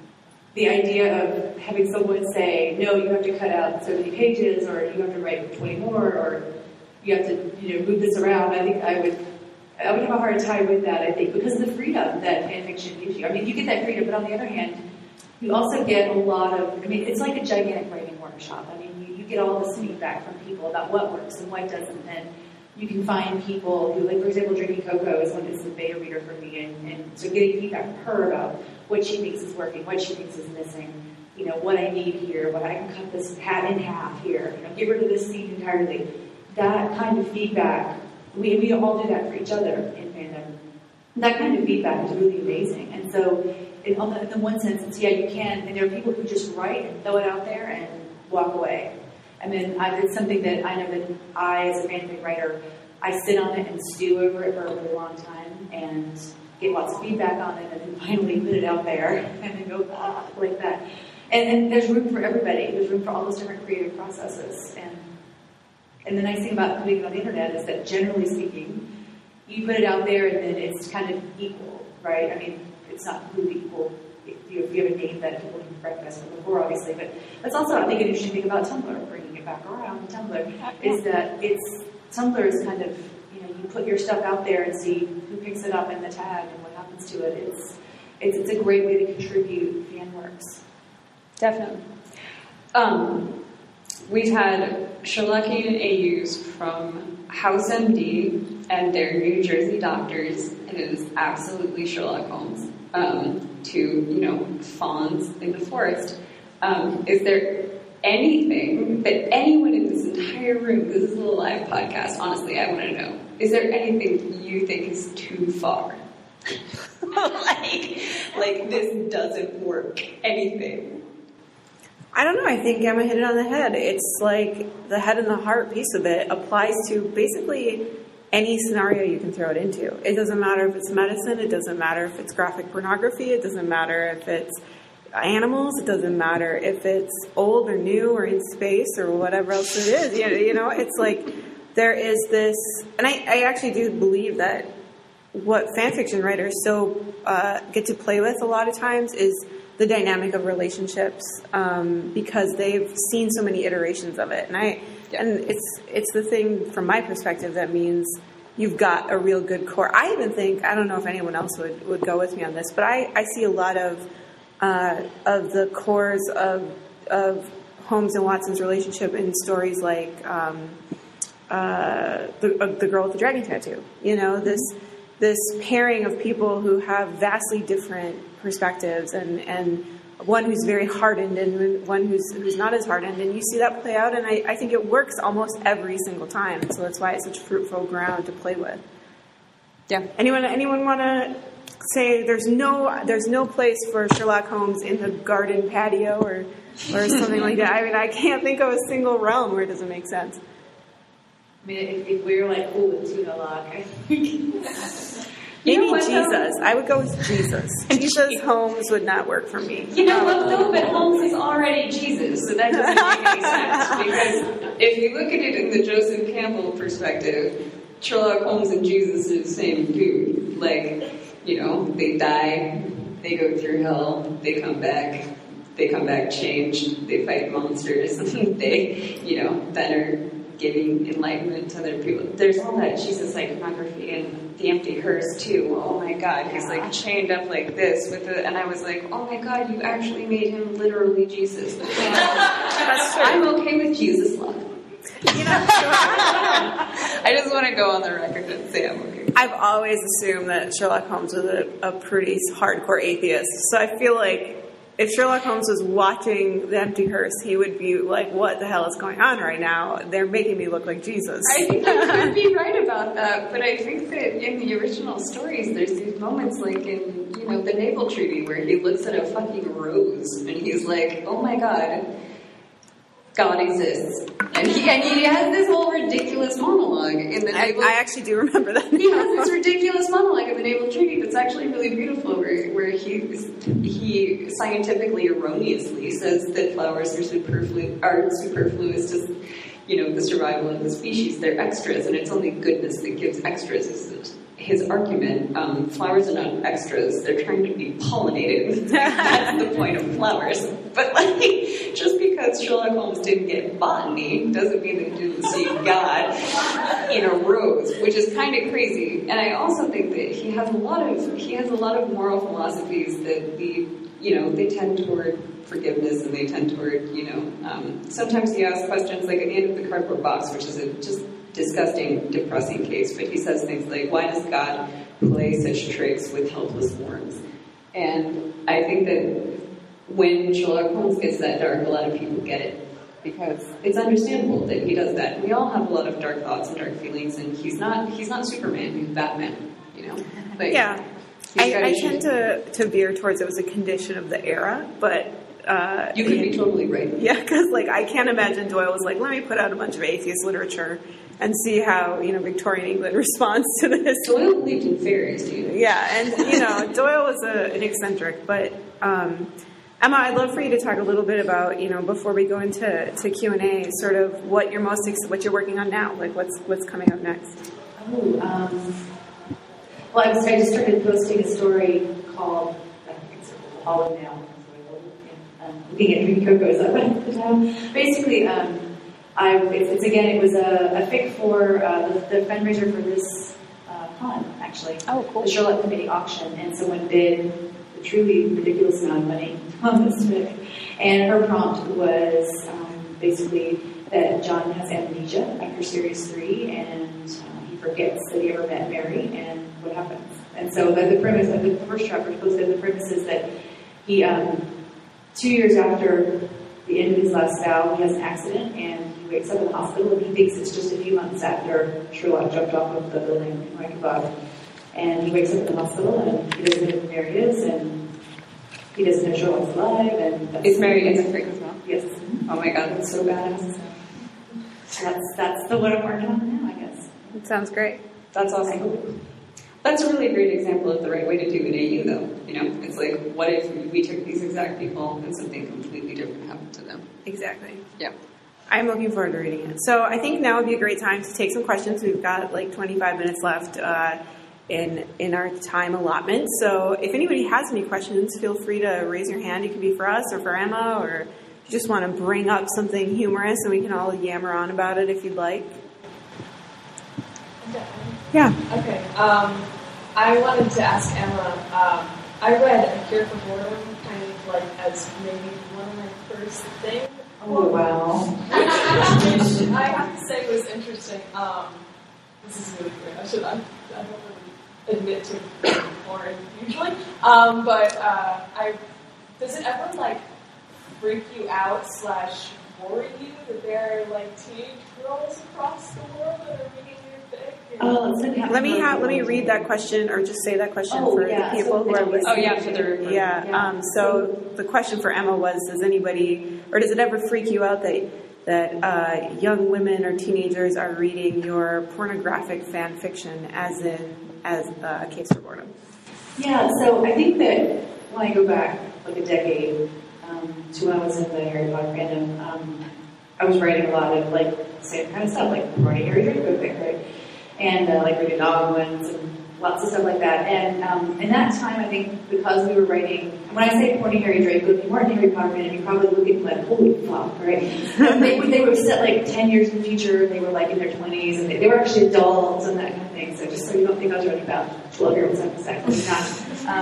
the idea of having someone say, no, you have to cut out so many pages, or you have to write 20 more, or you have to, move this around. I think I would have a hard time with that, I think, because of the freedom that fanfiction gives you. I mean, you get that freedom, but on the other hand, you also get a lot of, it's like a gigantic writing workshop. I mean, you get all this feedback from people about what works and what doesn't, and you can find people who, like, for example, Drinking Cocoa is the beta reader for me, and so getting feedback from her about what she thinks is working, what she thinks is missing, what I need here, what I can cut this hat in half here, get rid of this scene entirely. That kind of feedback, we all do that for each other in fandom. That kind of feedback is really amazing. And so, in the one sense, yeah, you can, and there are people who just write and throw it out there and walk away. And then it's something that I know that I, as a fanfic writer, I sit on it and stew over it for a really long time and get lots of feedback on it, and then finally put it out there and then go like that. And there's room for everybody. There's room for all those different creative processes. And the nice thing about putting it on the internet is that, generally speaking, you put it out there and then it's kind of equal, right? I mean, it's not completely equal you have a name that people can recognize from before, obviously. But that's also, I think, an interesting thing about Tumblr, bringing it back around to Tumblr, is that Tumblr is kind of, you put your stuff out there and see who picks it up and the tag and what happens to it. It's a great way to contribute fan works. Definitely. We've had Sherlockian AUs from House MD and their New Jersey doctors, and it is absolutely Sherlock Holmes, to, fawns in the forest. Is there anything that anyone in this entire room, this is a live podcast, honestly, I want to know, is there anything you think is too far? like this doesn't work, anything? I don't know. I think Emma hit it on the head. It's like the head and the heart piece of it applies to basically any scenario you can throw it into. It doesn't matter if it's medicine. It doesn't matter if it's graphic pornography. It doesn't matter if it's animals. It doesn't matter if it's old or new or in space or whatever else it is. It's like there is this, and I actually do believe that what fan fiction writers get to play with a lot of times is the dynamic of relationships, because they've seen so many iterations of it, and it's the thing from my perspective that means you've got a real good core. I even think, I don't know if anyone else would go with me on this, but I see a lot of the cores of Holmes and Watson's relationship in stories like the girl with the dragon tattoo. This pairing of people who have vastly different perspectives, and one who's very hardened and one who's not as hardened, and you see that play out, and I think it works almost every single time. So that's why it's such fruitful ground to play with. Yeah. Anyone want to say there's no place for Sherlock Holmes in the garden patio or something like that? I mean, I can't think of a single realm where it doesn't make sense. I mean, if we were like, with Tuna Lock, I think. Maybe Jesus. I would go with Jesus. Jesus Holmes would not work for me. You know what, though? But Holmes is already Jesus, so that doesn't make any sense. Because if you look at it in the Joseph Campbell perspective, Sherlock Holmes and Jesus are the same dude. They die, they go through hell, they come back changed, they fight monsters, they, then are giving enlightenment to other people. There's all that Jesus iconography in The Empty Hearse too. Oh my God, he's chained up like this and I was like, oh my God, you actually made him literally Jesus. That's true. I'm okay with Jesus luck. I just want to go on the record and say I'm okay. I've always assumed that Sherlock Holmes was a pretty hardcore atheist, so I feel like if Sherlock Holmes was watching The Empty Hearse, he would be like, what the hell is going on right now? They're making me look like Jesus. I think you could be right about that, but I think that in the original stories, there's these moments like in, the Naval Treaty where he looks at a fucking rose and he's like, oh my God, God exists. And he has this whole ridiculous monologue in the Naval... I actually do remember that. He has this ridiculous monologue in the Naval Treaty that's actually really beautiful, where he scientifically erroneously says that flowers are superfluous to, the survival of the species. They're extras, and it's only goodness that gives extras. His argument, flowers are not extras, they're trying to be pollinated. That's the point of flowers. But just because Sherlock Holmes didn't get botany doesn't mean they didn't see God in a rose, which is kind of crazy. And I also think that he has a lot of moral philosophies that they tend toward forgiveness, and they tend toward, sometimes he asks questions like at the end of The Cardboard Box, which is a just disgusting, depressing case, but he says things like, why does God play such tricks with helpless worms? And I think that when Sherlock Holmes gets that dark, a lot of people get it, because it's understandable that he does that. We all have a lot of dark thoughts and dark feelings, and he's not Superman, he's Batman, Yeah. I tend to veer towards it was a condition of the era, but you could be totally right. Yeah, because I can't imagine Doyle was like, let me put out a bunch of atheist literature and see how Victorian England responds to this. Doyle believed in fairies, dude. Yeah, and Doyle was an eccentric, but Emma, I'd love for you to talk a little bit about before we go into Q&A, sort of what you're working on now, like what's coming up next. Well, I just started posting a story called, I think it's Olive Nail. Looking at Dreamy Coco's up at the time. Basically, it was a fic for the fundraiser for this con, actually. Oh, cool. The Sherlock Committee auction, and someone bid a truly ridiculous amount of money on this fic. And her prompt was basically that John has amnesia after series 3, and he forgets that he ever met Mary, and what happens. And so the premise of the first chapter posted the premise is that he 2 years after the end of his last vow, he has an accident and he wakes up in the hospital, and he thinks it's just a few months after Sherlock jumped off of the building in Reykjavik. And he wakes up in the hospital and he doesn't know who Mary is, and he doesn't know Sherlock's alive. And Is Mary in the fic as well? Yes. Oh my god, that's so badass. That's the one I'm working on now, I guess. It sounds great. That's awesome. That's a really great example of the right way to do an AU, though. You know, it's like, what if we took these exact people and something completely different happened to them? Exactly. Yeah. I'm looking forward to reading it. So I think now would be a great time to take some questions. We've got like 25 minutes left in our time allotment. So if anybody has any questions, feel free to raise your hand. It could be for us or for Emma, or if you just want to bring up something humorous and we can all yammer on about it if you'd like. Yeah. Okay. I wanted to ask Emma. I read A Cure for Boredom kind of like as maybe one of my first things. Oh, wow. Which I have to say was interesting. This is really weird. I don't really admit to porn usually. Does it ever like freak you out / worry you that there are like teenage girls across the world that are reading your fic? Let me read that question, or just say that question for the people who are listening. Oh yeah, for the recording. Yeah. So the question for Emma was: does it ever freak you out that young women or teenagers are reading your pornographic fan fiction as a case for boredom? Yeah. So I think that when I go back like a decade to when I was in the Harry Potter fandom, I was writing a lot of like same kind of stuff, like Horny Harry Draco fic, right? And like reading Goblins and lots of stuff like that. And in that time, I think because we were writing, when I say Horny Harry Draco, if you weren't a Harry Potter fan, you're probably looking like, holy fuck, right? they were set like 10 years in the future, and they were like in their 20s, and they were actually adults and that kind of thing. So just so you don't think I was writing about 12-year-olds having sex, not.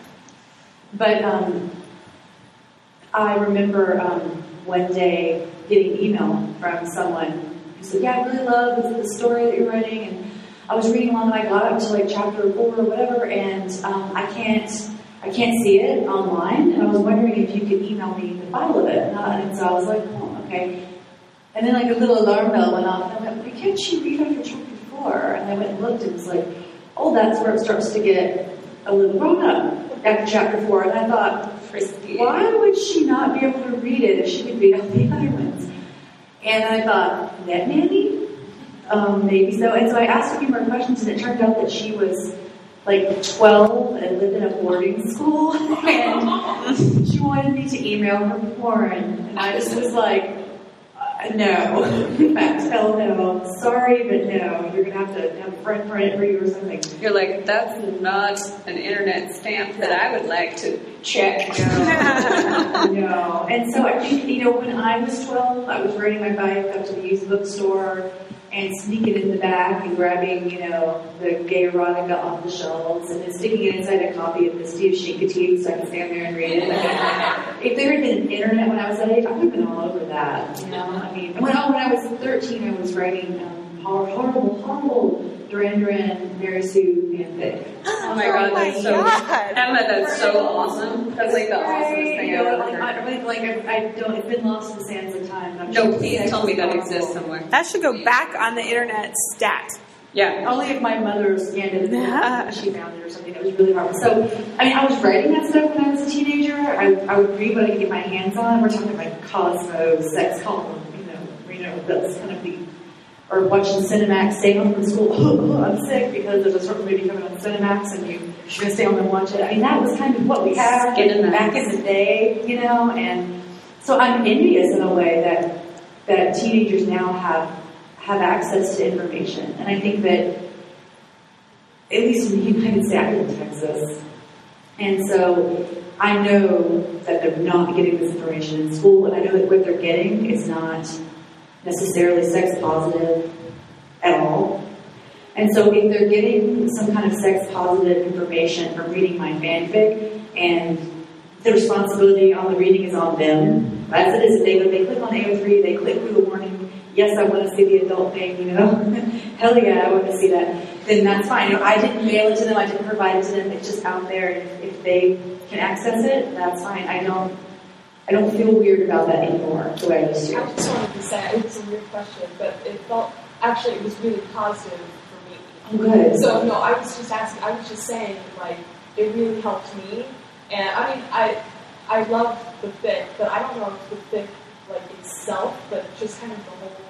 I remember one day getting an email from someone who said, yeah, I really love the story that you're writing, and I was reading along and I got up to like chapter 4 or whatever, and I can't see it online, and I was wondering if you could email me the file of it. And so I was like, oh, okay. And then like a little alarm bell went off, and I went, why can't you read after chapter 4? And I went and looked, and it was like, oh, that's where it starts to get a little grown up after chapter 4. And I thought, why would she not be able to read it if she could read all the other ones? And I thought, Net Nanny? Maybe so. And so I asked a few more questions, and it turned out that she was like 12 and lived in a boarding school, and she wanted me to email her porn. And I just was like, no. In fact, hell no. Sorry, but no. You're going to have a friend print it for you or something. You're like, that's not an internet stamp that I would like to check. No. And so I think, when I was 12, I was riding my bike up to the used bookstore and sneaking in the back and grabbing, the gay erotica off the shelves and then sticking it inside a copy of Misty of Shinkatig so I could stand there and read it. If there had been an internet when I was that age, I would have been all over that. I mean, when I was 13, I was writing horrible Duran Duran Mary Sue fanfic. Oh my god, that's so Emma, that's so awesome. That's like the awesomest thing I've ever heard. It's been lost in the sands of time. No, please tell me that exists somewhere. That should go back on the internet stat. Yeah. Only if my mother scanned it and she found it or something. It was really hard. So, I was writing that stuff when I was a teenager. I would read what I could get my hands on. We're talking like Cosmo, Sex Column, that's kind of the... Or watching Cinemax, staying home from school, I'm sick because there's a certain movie coming on Cinemax and you're going to stay home and watch it. I mean, that was kind of what we had back in the day, and so I'm envious in a way that teenagers now have access to information. And I think that, at least in the United States, I live in Texas, and so I know that they're not getting this information in school, and I know that what they're getting is not necessarily sex positive at all. And so if they're getting some kind of sex positive information from reading my fanfic, and the responsibility on the reading is on them, as it is, if they click on AO3, they click through the warning, yes, I want to see the adult thing, you know, hell yeah, I want to see that, then that's fine. You know, I didn't mail it to them, I didn't provide it to them, it's just out there, and if they can access it, that's fine. I don't feel weird about that anymore, the way I used to. I just wanted to say, it was a weird question, but it was really positive for me. Oh, good. So, no, I was just saying, like, it really helped me. And, I mean, I love the fic, but I don't know if the fic, like, itself, but just kind of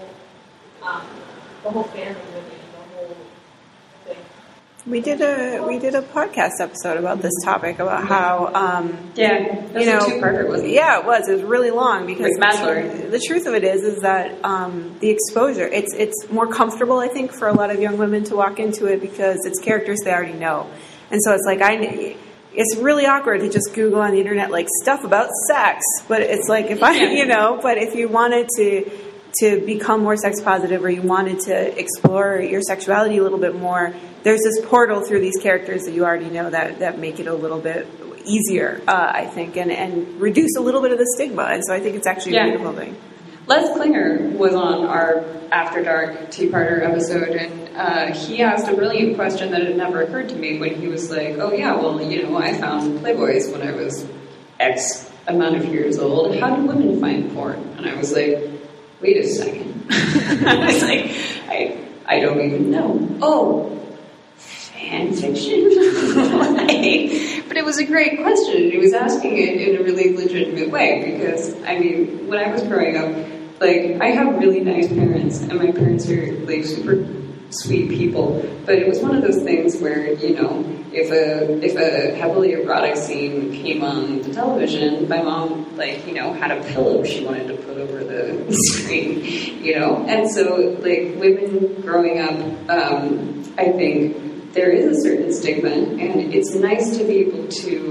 the whole family with it, the whole thing. We did a podcast episode about this topic, about how It was a two-parter, wasn't it? Yeah, it was. It was really long because With Madler. the truth of it is that the exposure, it's more comfortable, I think, for a lot of young women to walk into it because it's characters they already know, and so it's like it's really awkward to just Google on the internet like stuff about sex, but it's like if but if you wanted to become more sex positive, or you wanted to explore your sexuality a little bit more, there's this portal through these characters that you already know that make it a little bit easier, I think, and reduce a little bit of the stigma. And so I think it's actually a beautiful thing. Les Klinger was on our After Dark two-parter episode, and he asked a brilliant question that had never occurred to me when he was like, oh yeah, well, I found Playboys when I was X amount of years old. How do women find porn? And I was like, wait a second. I was like, I don't even know. Oh, fan fiction? But it was a great question. He was asking it in a really legitimate way because, I mean, when I was growing up, like, I have really nice parents, and my parents are, like, super sweet people, but it was one of those things where, if a heavily erotic scene came on the television, my mom, like, had a pillow she wanted to put over the screen, and so, like, women growing up, I think there is a certain stigma, and it's nice to be able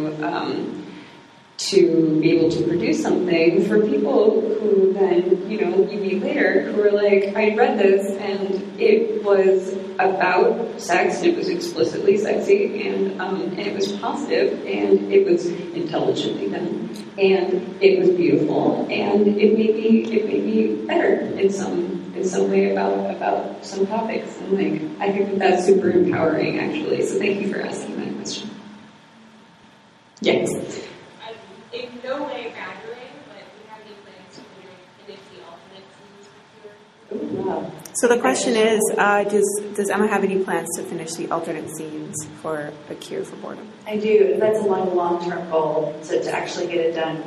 to produce something for people who then, you meet later, who are like, I read this and it was about sex, and it was explicitly sexy, and it was positive, and it was intelligently done, and it was beautiful, and it made me better in some way about some topics, and like, I think that's super empowering, actually, so thank you for asking that question. Yes. In no way exaggerating, but do you have any plans to finish the alternate scenes for Cure? Wow. So the question is, does Emma have any plans to finish the alternate scenes for A Cure for Boredom? I do. That's a long-term goal to actually get it done.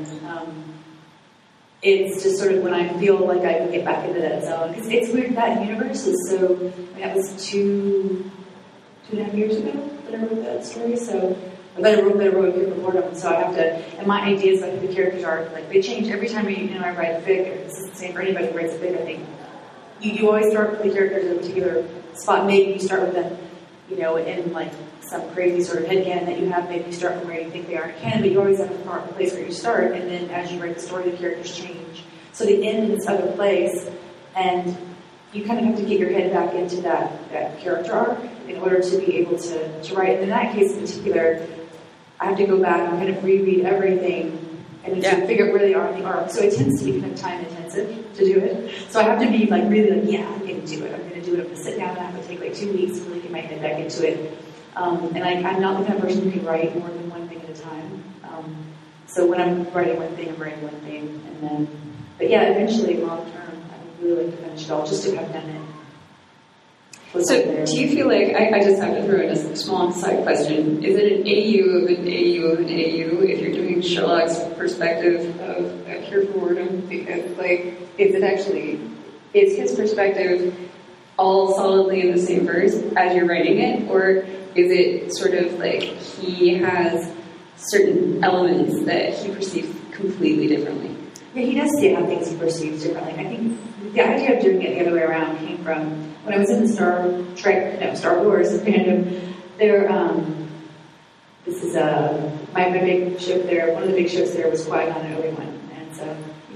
It's just sort of when I feel like I can get back into that zone. Because it's weird, that universe is so... that was 2.5 years ago that I wrote that story, so... But I wrote A Cure for Boredom, so I have to... And my ideas, like, the characters are, like, they change every time I write a fic, or this is the same for anybody who writes a fic, I think. You always start with the characters in a particular spot. Maybe you start with them, in, like, some crazy sort of headcanon that you have. Maybe you start from where you think they are in canon, but you always have a place where you start, and then as you write the story, the characters change. So they end in this other place, and you kind of have to get your head back into that character arc in order to be able to write. And in that case in particular, I have to go back and kind of reread everything and then figure out where they are in the arc. So it tends to be kind of time intensive to do it. So I have to be like really like, yeah, I'm going to do it. I'm going to do it. I'm going to sit down and I have to take like 2 weeks to really get my head back into it. And I'm not the kind of person who can write more than one thing at a time. So when I'm writing one thing, I'm writing one thing. But yeah, eventually, long term, I would really like to finish it all, just to have done it. So do you feel like, I just have to throw in a small side question, is it an AU of an AU of an AU if you're doing Sherlock's perspective of A Cure for Boredom? Because, like, is his perspective all solidly in the same verse as you're writing it? Or is it sort of like he has certain elements that he perceives completely differently? Yeah, he does see how things he perceives differently. I think the idea of doing it the other way around came from when I was in the Star Wars fandom. This is my big ship there, one of the big ships there was Qui-Gon and Obi-Wan. And so,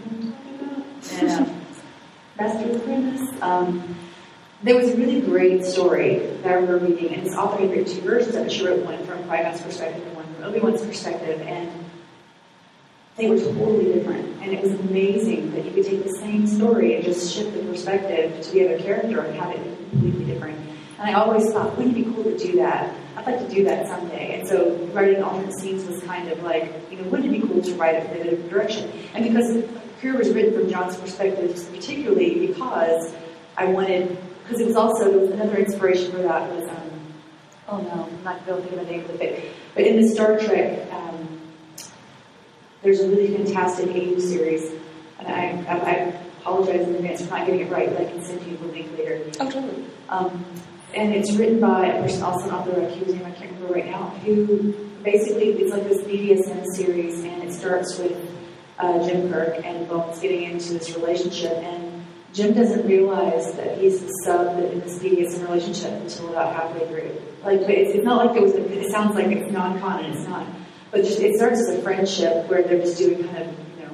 and Master of the Apprentice. There was a really great story that I remember reading, and this author had written 2 versions of it. She wrote one from Qui-Gon's perspective and one from Obi-Wan's perspective, and they were totally different. And it was amazing that you could take the same story and just shift the perspective to the other character and have it be completely different. And I always thought, wouldn't it be cool to do that? I'd like to do that someday. And so writing alternate scenes was kind of like, wouldn't it be cool to write it in a different direction? And because Pure was written from John's perspective, particularly because I wanted, because it was also another inspiration for that was, oh no, I'm not going to think of the name of it, but in the Star Trek, there's a really fantastic 80s series, and I apologize in advance for not getting it right, but I can send you the link later. Oh, totally. And it's written by a person, also an author, whose name I can't remember right now, who basically, it's like this BDSM series, and it starts with Jim Kirk and Bones getting into this relationship, and Jim doesn't realize that he's the sub in this BDSM relationship until about halfway through. Like, it's not like it sounds like it's non-canon, it's not. But just, it starts as a friendship where they're just doing kind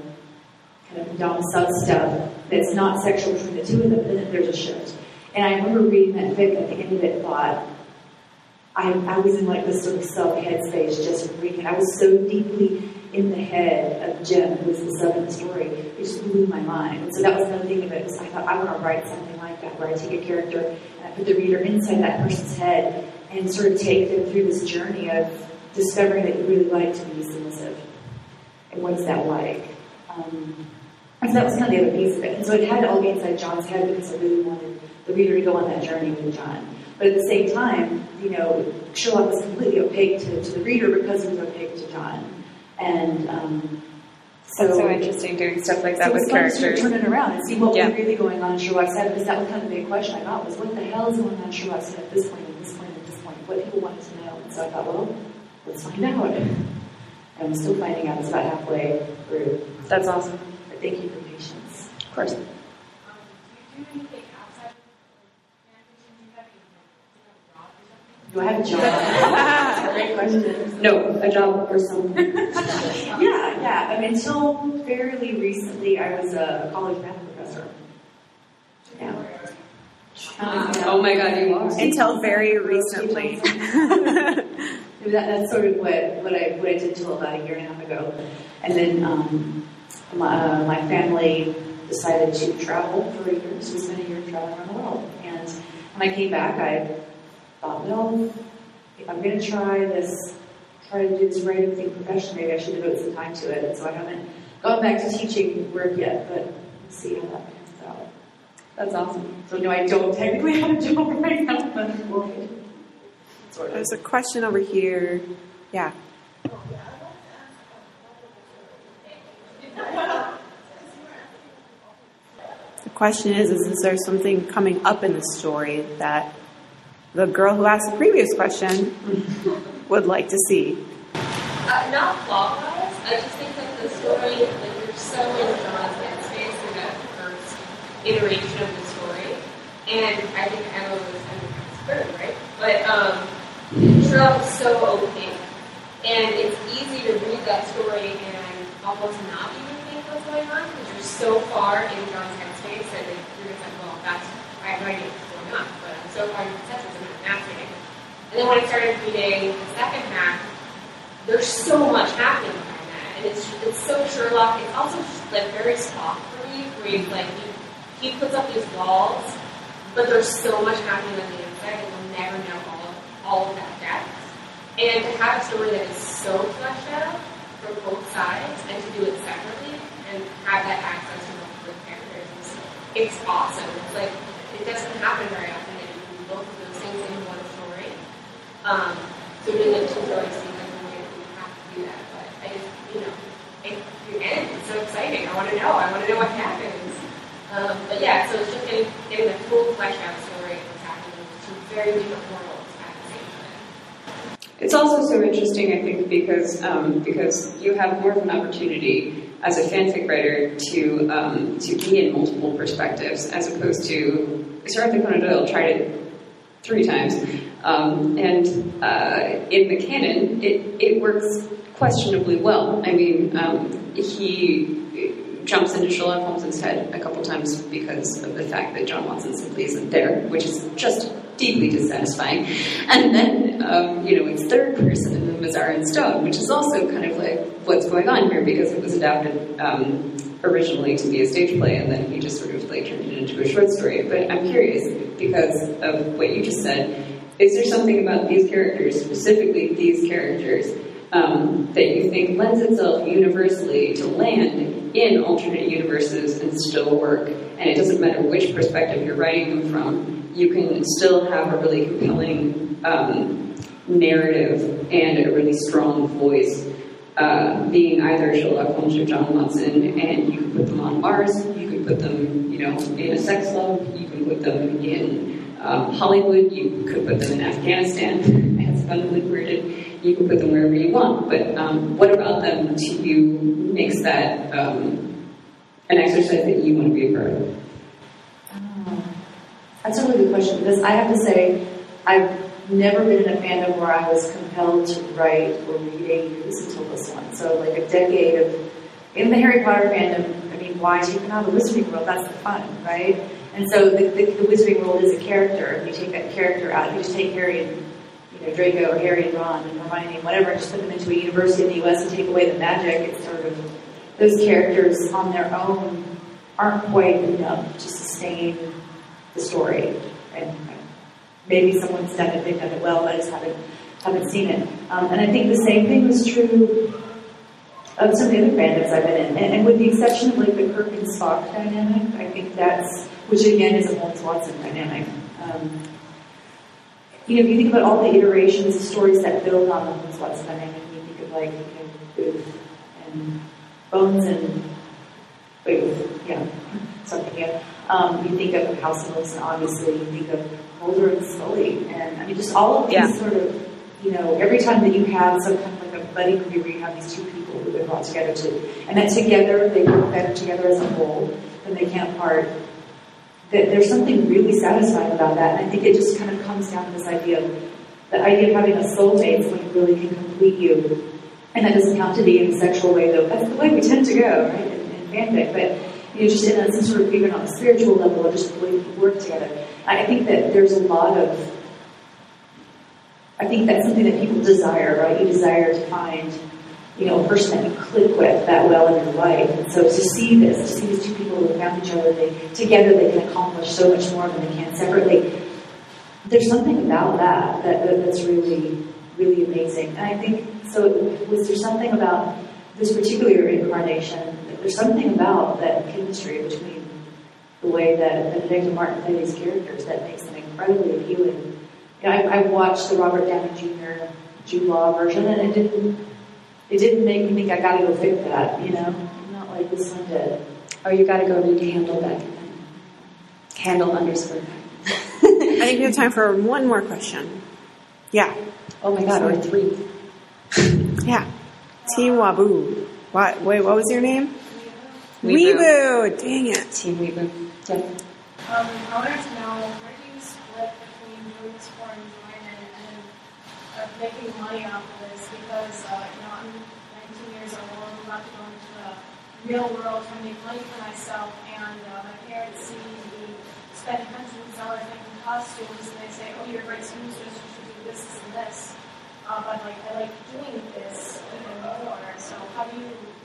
of dumb sub stuff that's not sexual between the two of them, and then there's a shift. And I remember reading that fic at the end of it, thought, I was in like this sort of sub-headspace just reading it. I was so deeply in the head of Jim, who was the sub in the story. It just blew my mind. And so that was another thing of it. Was I thought, I want to write something like that, where I take a character and I put the reader inside that person's head and sort of take them through this journey of discovering that you really like to be submissive. And what is that like? And so that was kind of the other piece of it. And so it had to all be inside John's head because I really wanted the reader to go on that journey with John. But at the same time, Sherlock was completely opaque to the reader because he was opaque to John. And so it's so interesting doing stuff like that with characters. To turn it around and see what was really going on in Sherlock's head, because that was kind of the big question I got was, what the hell is going on in Sherlock's head at this point, at this point, at this point? What people wanted to know. And so I thought, well, let's find out. And I'm still finding out. It's about halfway through. That's awesome. But thank you for patience. Of course. Do you do anything outside of fan fiction? Do I have a job? That's a great question. No, a job or something. Yeah. I mean, until fairly recently, I was a college math professor. Yeah. Oh my God, you are. Until very recently. That's sort of what I did until about a year and a half ago. And then my family decided to travel for a year, so we spent a year traveling around the world. And when I came back, I thought, well, if I'm going to try to do this writing thing professionally, maybe I should devote some time to it. And so I haven't gone back to teaching work yet, but we'll see how that pans out. That's awesome. So no, I don't technically have a job right now, but sort of. There's a question over here. Yeah. The question is there something coming up in the story that the girl who asked the previous question would like to see? Not plot-wise. I just think that the story, like, you're so in John's headspace in that first iteration of the story. And I think Emma was third, right? But Sherlock is so opaque. And it's easy to read that story and almost not even think what's going on because you're so far in John's headspace that you're just like, well, I have no idea what's going on, but I'm so far in the senses and I'm fascinated. And then when I started reading the second half, there's so much happening behind that. And it's so Sherlock. It's also just like very Spock for me, where he's like, he puts up these walls, but there's so much happening on the inside and we'll never know all of that depth. And to have a story that is so fleshed out from both sides and to do it separately and have that access to multiple characters, it's awesome. It's like, it doesn't happen very often that you can do both of those things in one story. So doing it two stories seems like you have to do that. But I just, the end, it's so exciting. I want to know what happens. But yeah, so it's just getting the full fleshed out story of what's happening in two very different worlds at the same time. It's also so interesting, I think, because you have more of an opportunity as a fanfic writer to be in multiple perspectives, as opposed to Sir Arthur Conan Doyle tried it 3 times. And in the canon, it works questionably well. I mean, he jumps into Sherlock Holmes' head a couple times because of the fact that John Watson simply isn't there, which is just deeply dissatisfying. And then, it's third person in the Mazarin Stone, which is also kind of like what's going on here, because it was adapted originally to be a stage play, and then he just sort of like turned it into a short story. But I'm curious, because of what you just said, is there something about these characters, specifically these characters, that you think lends itself universally to land in alternate universes and still work? And it doesn't matter which perspective you're writing them from, you can still have a really compelling narrative and a really strong voice, being either Sherlock Holmes or John Watson. And you can put them on Mars, you can put them, in a sex club, you can put them in Hollywood, you could put them in Afghanistan, as funnily worded. You can put them wherever you want, but what about them to you makes that an exercise that you want to be a part of? That's a really good question, because I have to say, I've never been in a fandom where I was compelled to write or read AUs until this one. So like a decade of, in the Harry Potter fandom, I mean, why take them out of the Wizarding World? That's the fun, right? And so the Wizarding World is a character. If you take that character out, if you just take Harry and Draco or Harry and Ron and Hermione and whatever, just put them into a university in the U.S. and take away the magic, it's sort of, those characters on their own aren't quite enough to sustain the story. And maybe someone's done it, they've done it well, but I just haven't seen it. And I think the same thing was true of some of the other fandoms I've been in. And with the exception of like the Kirk and Spock dynamic, I think that's, which again is a Holmes-Watson dynamic. If you think about all the iterations of stories that build on the Holmes-Watson dynamic, and you think of like, Booth and Bones and you think of House of Wilson, obviously. You think of Mulder and Scully, and I mean, just all of these sort of, every time that you have some kind of like a buddy movie where you have these two people who've been brought together and that together they work better together as a whole than they can apart. There's something really satisfying about that, and I think it just kind of comes down to this idea of having a soulmate, someone who really can complete you. And that doesn't have to be in a sexual way, though. That's the way we tend to go, right, in fanfic. But just in some sort of, even on a spiritual level, or just the way we work together. I think that there's a lot of, I think that's something that people desire, right? You desire to find, a person that you click with that well in your life. And so to see these two people who have found each other, together they can accomplish so much more than they can separately. There's something about that's really, really amazing. And I think, was there something about this particular incarnation, there's something about that chemistry between the way that Benedict and Martin play these characters that makes them incredibly appealing. I watched the Robert Downey Jr. Jude Law version, and it didn't make me think I gotta go fix that, not like this one did. Oh, you gotta go read Handle back. Handle _. I think we have time for one more question. Yeah. Oh my God, or 3. Yeah. Team Waboo. What? Wait, what was your name? Weeboo. Dang it. Team Weeboo. Yeah. I wanted to know, where do you split between doing this for enjoyment and making money off of this? Because, I'm 19 years old, I'm about to go into the real world trying to make money for myself, and my parents see me spend hundreds of dollars making costumes, and they say, oh, you're a great seamstress, you should do this, this, and this. But I like doing this even more. So how do you,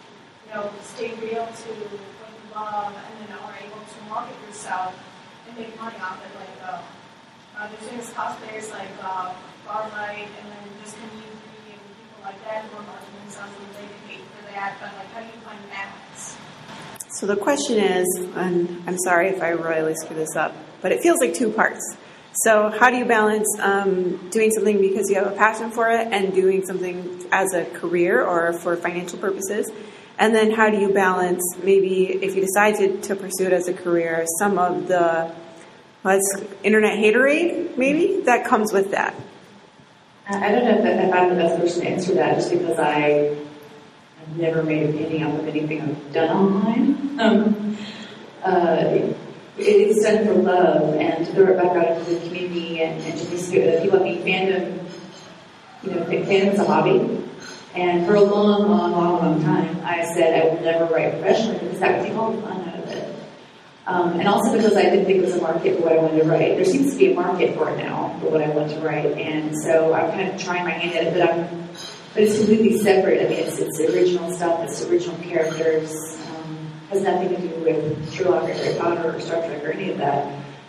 stay real to what you love and then are able to market yourself and make money off it? Like there's famous cosplayers like Barlight and then just Community and people like that who are marketing themselves and they get paid for that. But how do you find balance? So the question is, and I'm sorry if I royally screw this up, but it feels like 2 parts. So how do you balance doing something because you have a passion for it and doing something as a career or for financial purposes? And then how do you balance, maybe if you decide to pursue it as a career, some of the internet haterade, maybe, that comes with that? I don't know if I'm the best person to answer that, just because I have never made a penny off of anything I've done online. it's done for love and to throw it back out into the community and to be scared. People think fandom, fandom is a hobby. And for a long time, I said I would never write professionally because that would take all the fun out of it. And also because I didn't think it was a market for what I wanted to write. There seems to be a market for it now, for what I want to write. And so I'm kind of trying my hand at it, but it's completely separate. I mean, it's original stuff, it's original characters, has nothing to do with Sherlock or Harry Potter or Star Trek or any of that.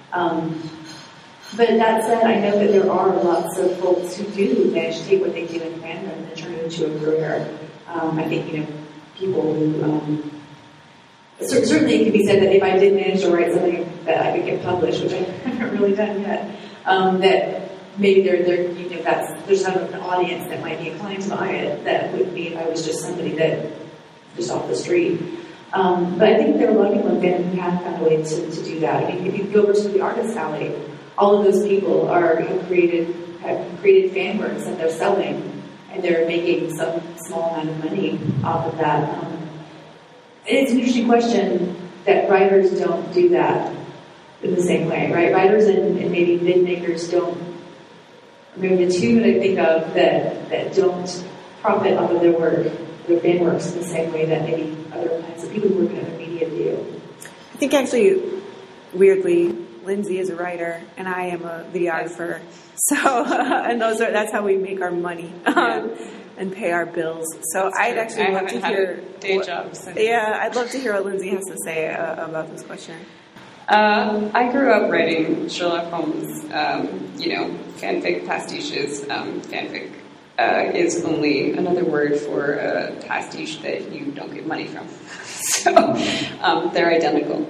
But that said, I know that there are lots of folks who do manage to take what they do in fandom and turn it into a career. I think, people who, certainly it can be said that if I did manage to write something that I could get published, which I haven't really done yet, that maybe there's an audience that might be inclined to buy it that wouldn't be if I was just somebody that just off the street. But I think there are a lot of people in fandom who have found a way to do that. I mean, if you go over to the Artist Alley, all of those people have created fan works that they're selling, and they're making some small amount of money off of that. And it's an interesting question that writers don't do that in the same way, right? Writers and maybe mid-makers don't, maybe the two that I think of that don't profit off of their work, their fan works, in the same way that maybe other kinds of people who work in other media do. I think actually, weirdly, Lindsay is a writer and I am a videographer, so and that's how we make our money and pay our bills. So I'd actually love to hear day jobs. Yeah, I'd love to hear what Lindsay has to say about this question. I grew up writing Sherlock Holmes, fanfic pastiches. Fanfic is only another word for a pastiche that you don't get money from. So they're identical.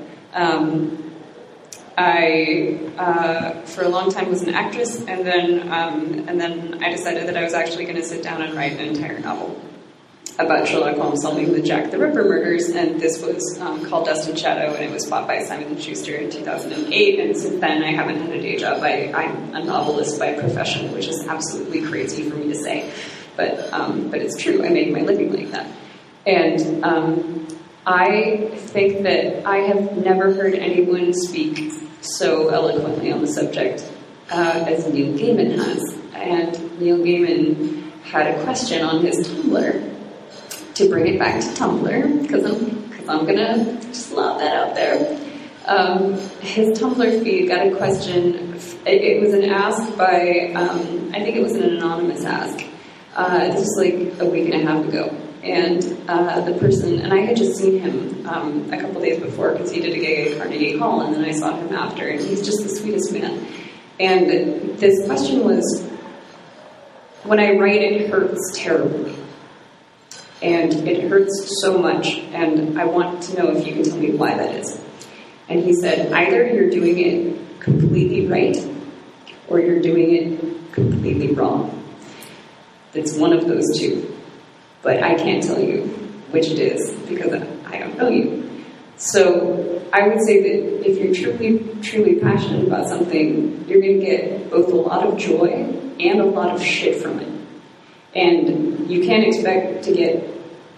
I, for a long time, was an actress, and then I decided that I was actually going to sit down and write an entire novel about Sherlock Holmes solving the Jack the Ripper murders, and this was called Dust and Shadow, and it was bought by Simon & Schuster in 2008, and since then I haven't had a day job. I'm a novelist by profession, which is absolutely crazy for me to say, but it's true. I make my living like that. And I think that I have never heard anyone speak so eloquently on the subject as Neil Gaiman has. And Neil Gaiman had a question on his Tumblr, to bring it back to Tumblr, because I'm going to just lob that out there. His Tumblr feed got a question. It was an ask by, I think it was an anonymous ask. This was like a week and a half ago. And the person, and I had just seen him a couple days before because he did a gig at Carnegie Hall, and then I saw him after, and he's just the sweetest man. And this question was, when I write, it hurts terribly. And it hurts so much, and I want to know if you can tell me why that is. And he said, either you're doing it completely right, or you're doing it completely wrong. It's one of those two. But I can't tell you which it is, because I don't know you. So I would say that if you're truly passionate about something, you're going to get both a lot of joy and a lot of shit from it. And you can't expect to get,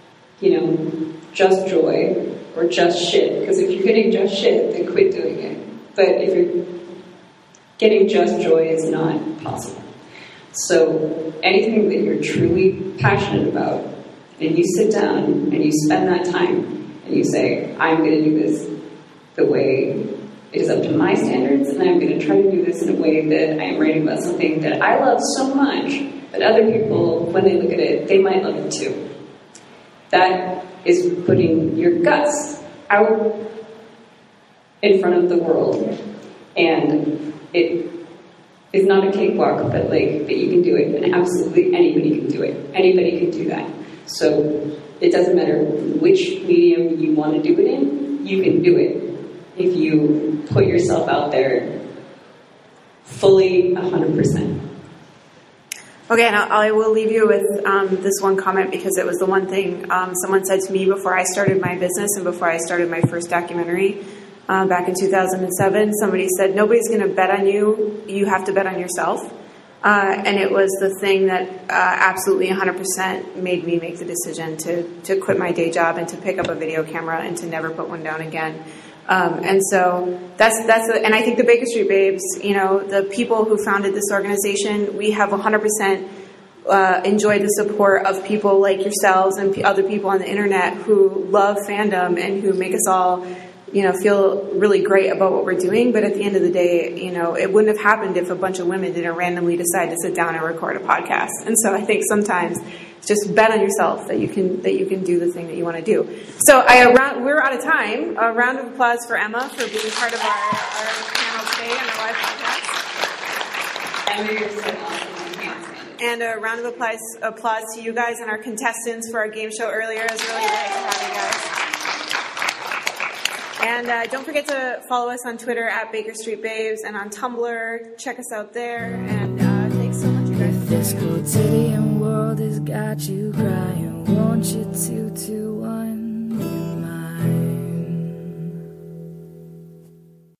just joy or just shit, because if you're getting just shit, then quit doing it. But if you're getting just joy, it's not possible. So anything that you're truly passionate about, and you sit down and you spend that time and you say, I'm going to do this the way it is up to my standards, and I'm going to try to do this in a way that I am writing about something that I love so much that other people, when they look at it, they might love it too. That is putting your guts out in front of the world. And it is not a cakewalk, but you can do it, and absolutely anybody can do it. Anybody can do that. So it doesn't matter which medium you want to do it in, you can do it if you put yourself out there fully 100%. Okay, and I will leave you with this one comment, because it was the one thing someone said to me before I started my business and before I started my first documentary back in 2007. Somebody said, nobody's going to bet on you, you have to bet on yourself. And it was the thing that absolutely 100% made me make the decision to quit my day job and to pick up a video camera and to never put one down again. And so and I think the Baker Street Babes, the people who founded this organization, we have 100% enjoyed the support of people like yourselves and other people on the internet who love fandom and who make us all, feel really great about what we're doing. But at the end of the day, it wouldn't have happened if a bunch of women didn't randomly decide to sit down and record a podcast. And so I think sometimes just bet on yourself that you can do the thing that you want to do. So we're out of time. A round of applause for Emma for being part of our panel today on our live podcast. Emma, you're so awesome. And a round of applause to you guys and our contestants for our game show earlier. It was really great to have you guys. And don't forget to follow us on Twitter at Baker Street Babes and on Tumblr. Check us out there. And thanks so much, you guys. This quotidian world has got you crying. Want you to one.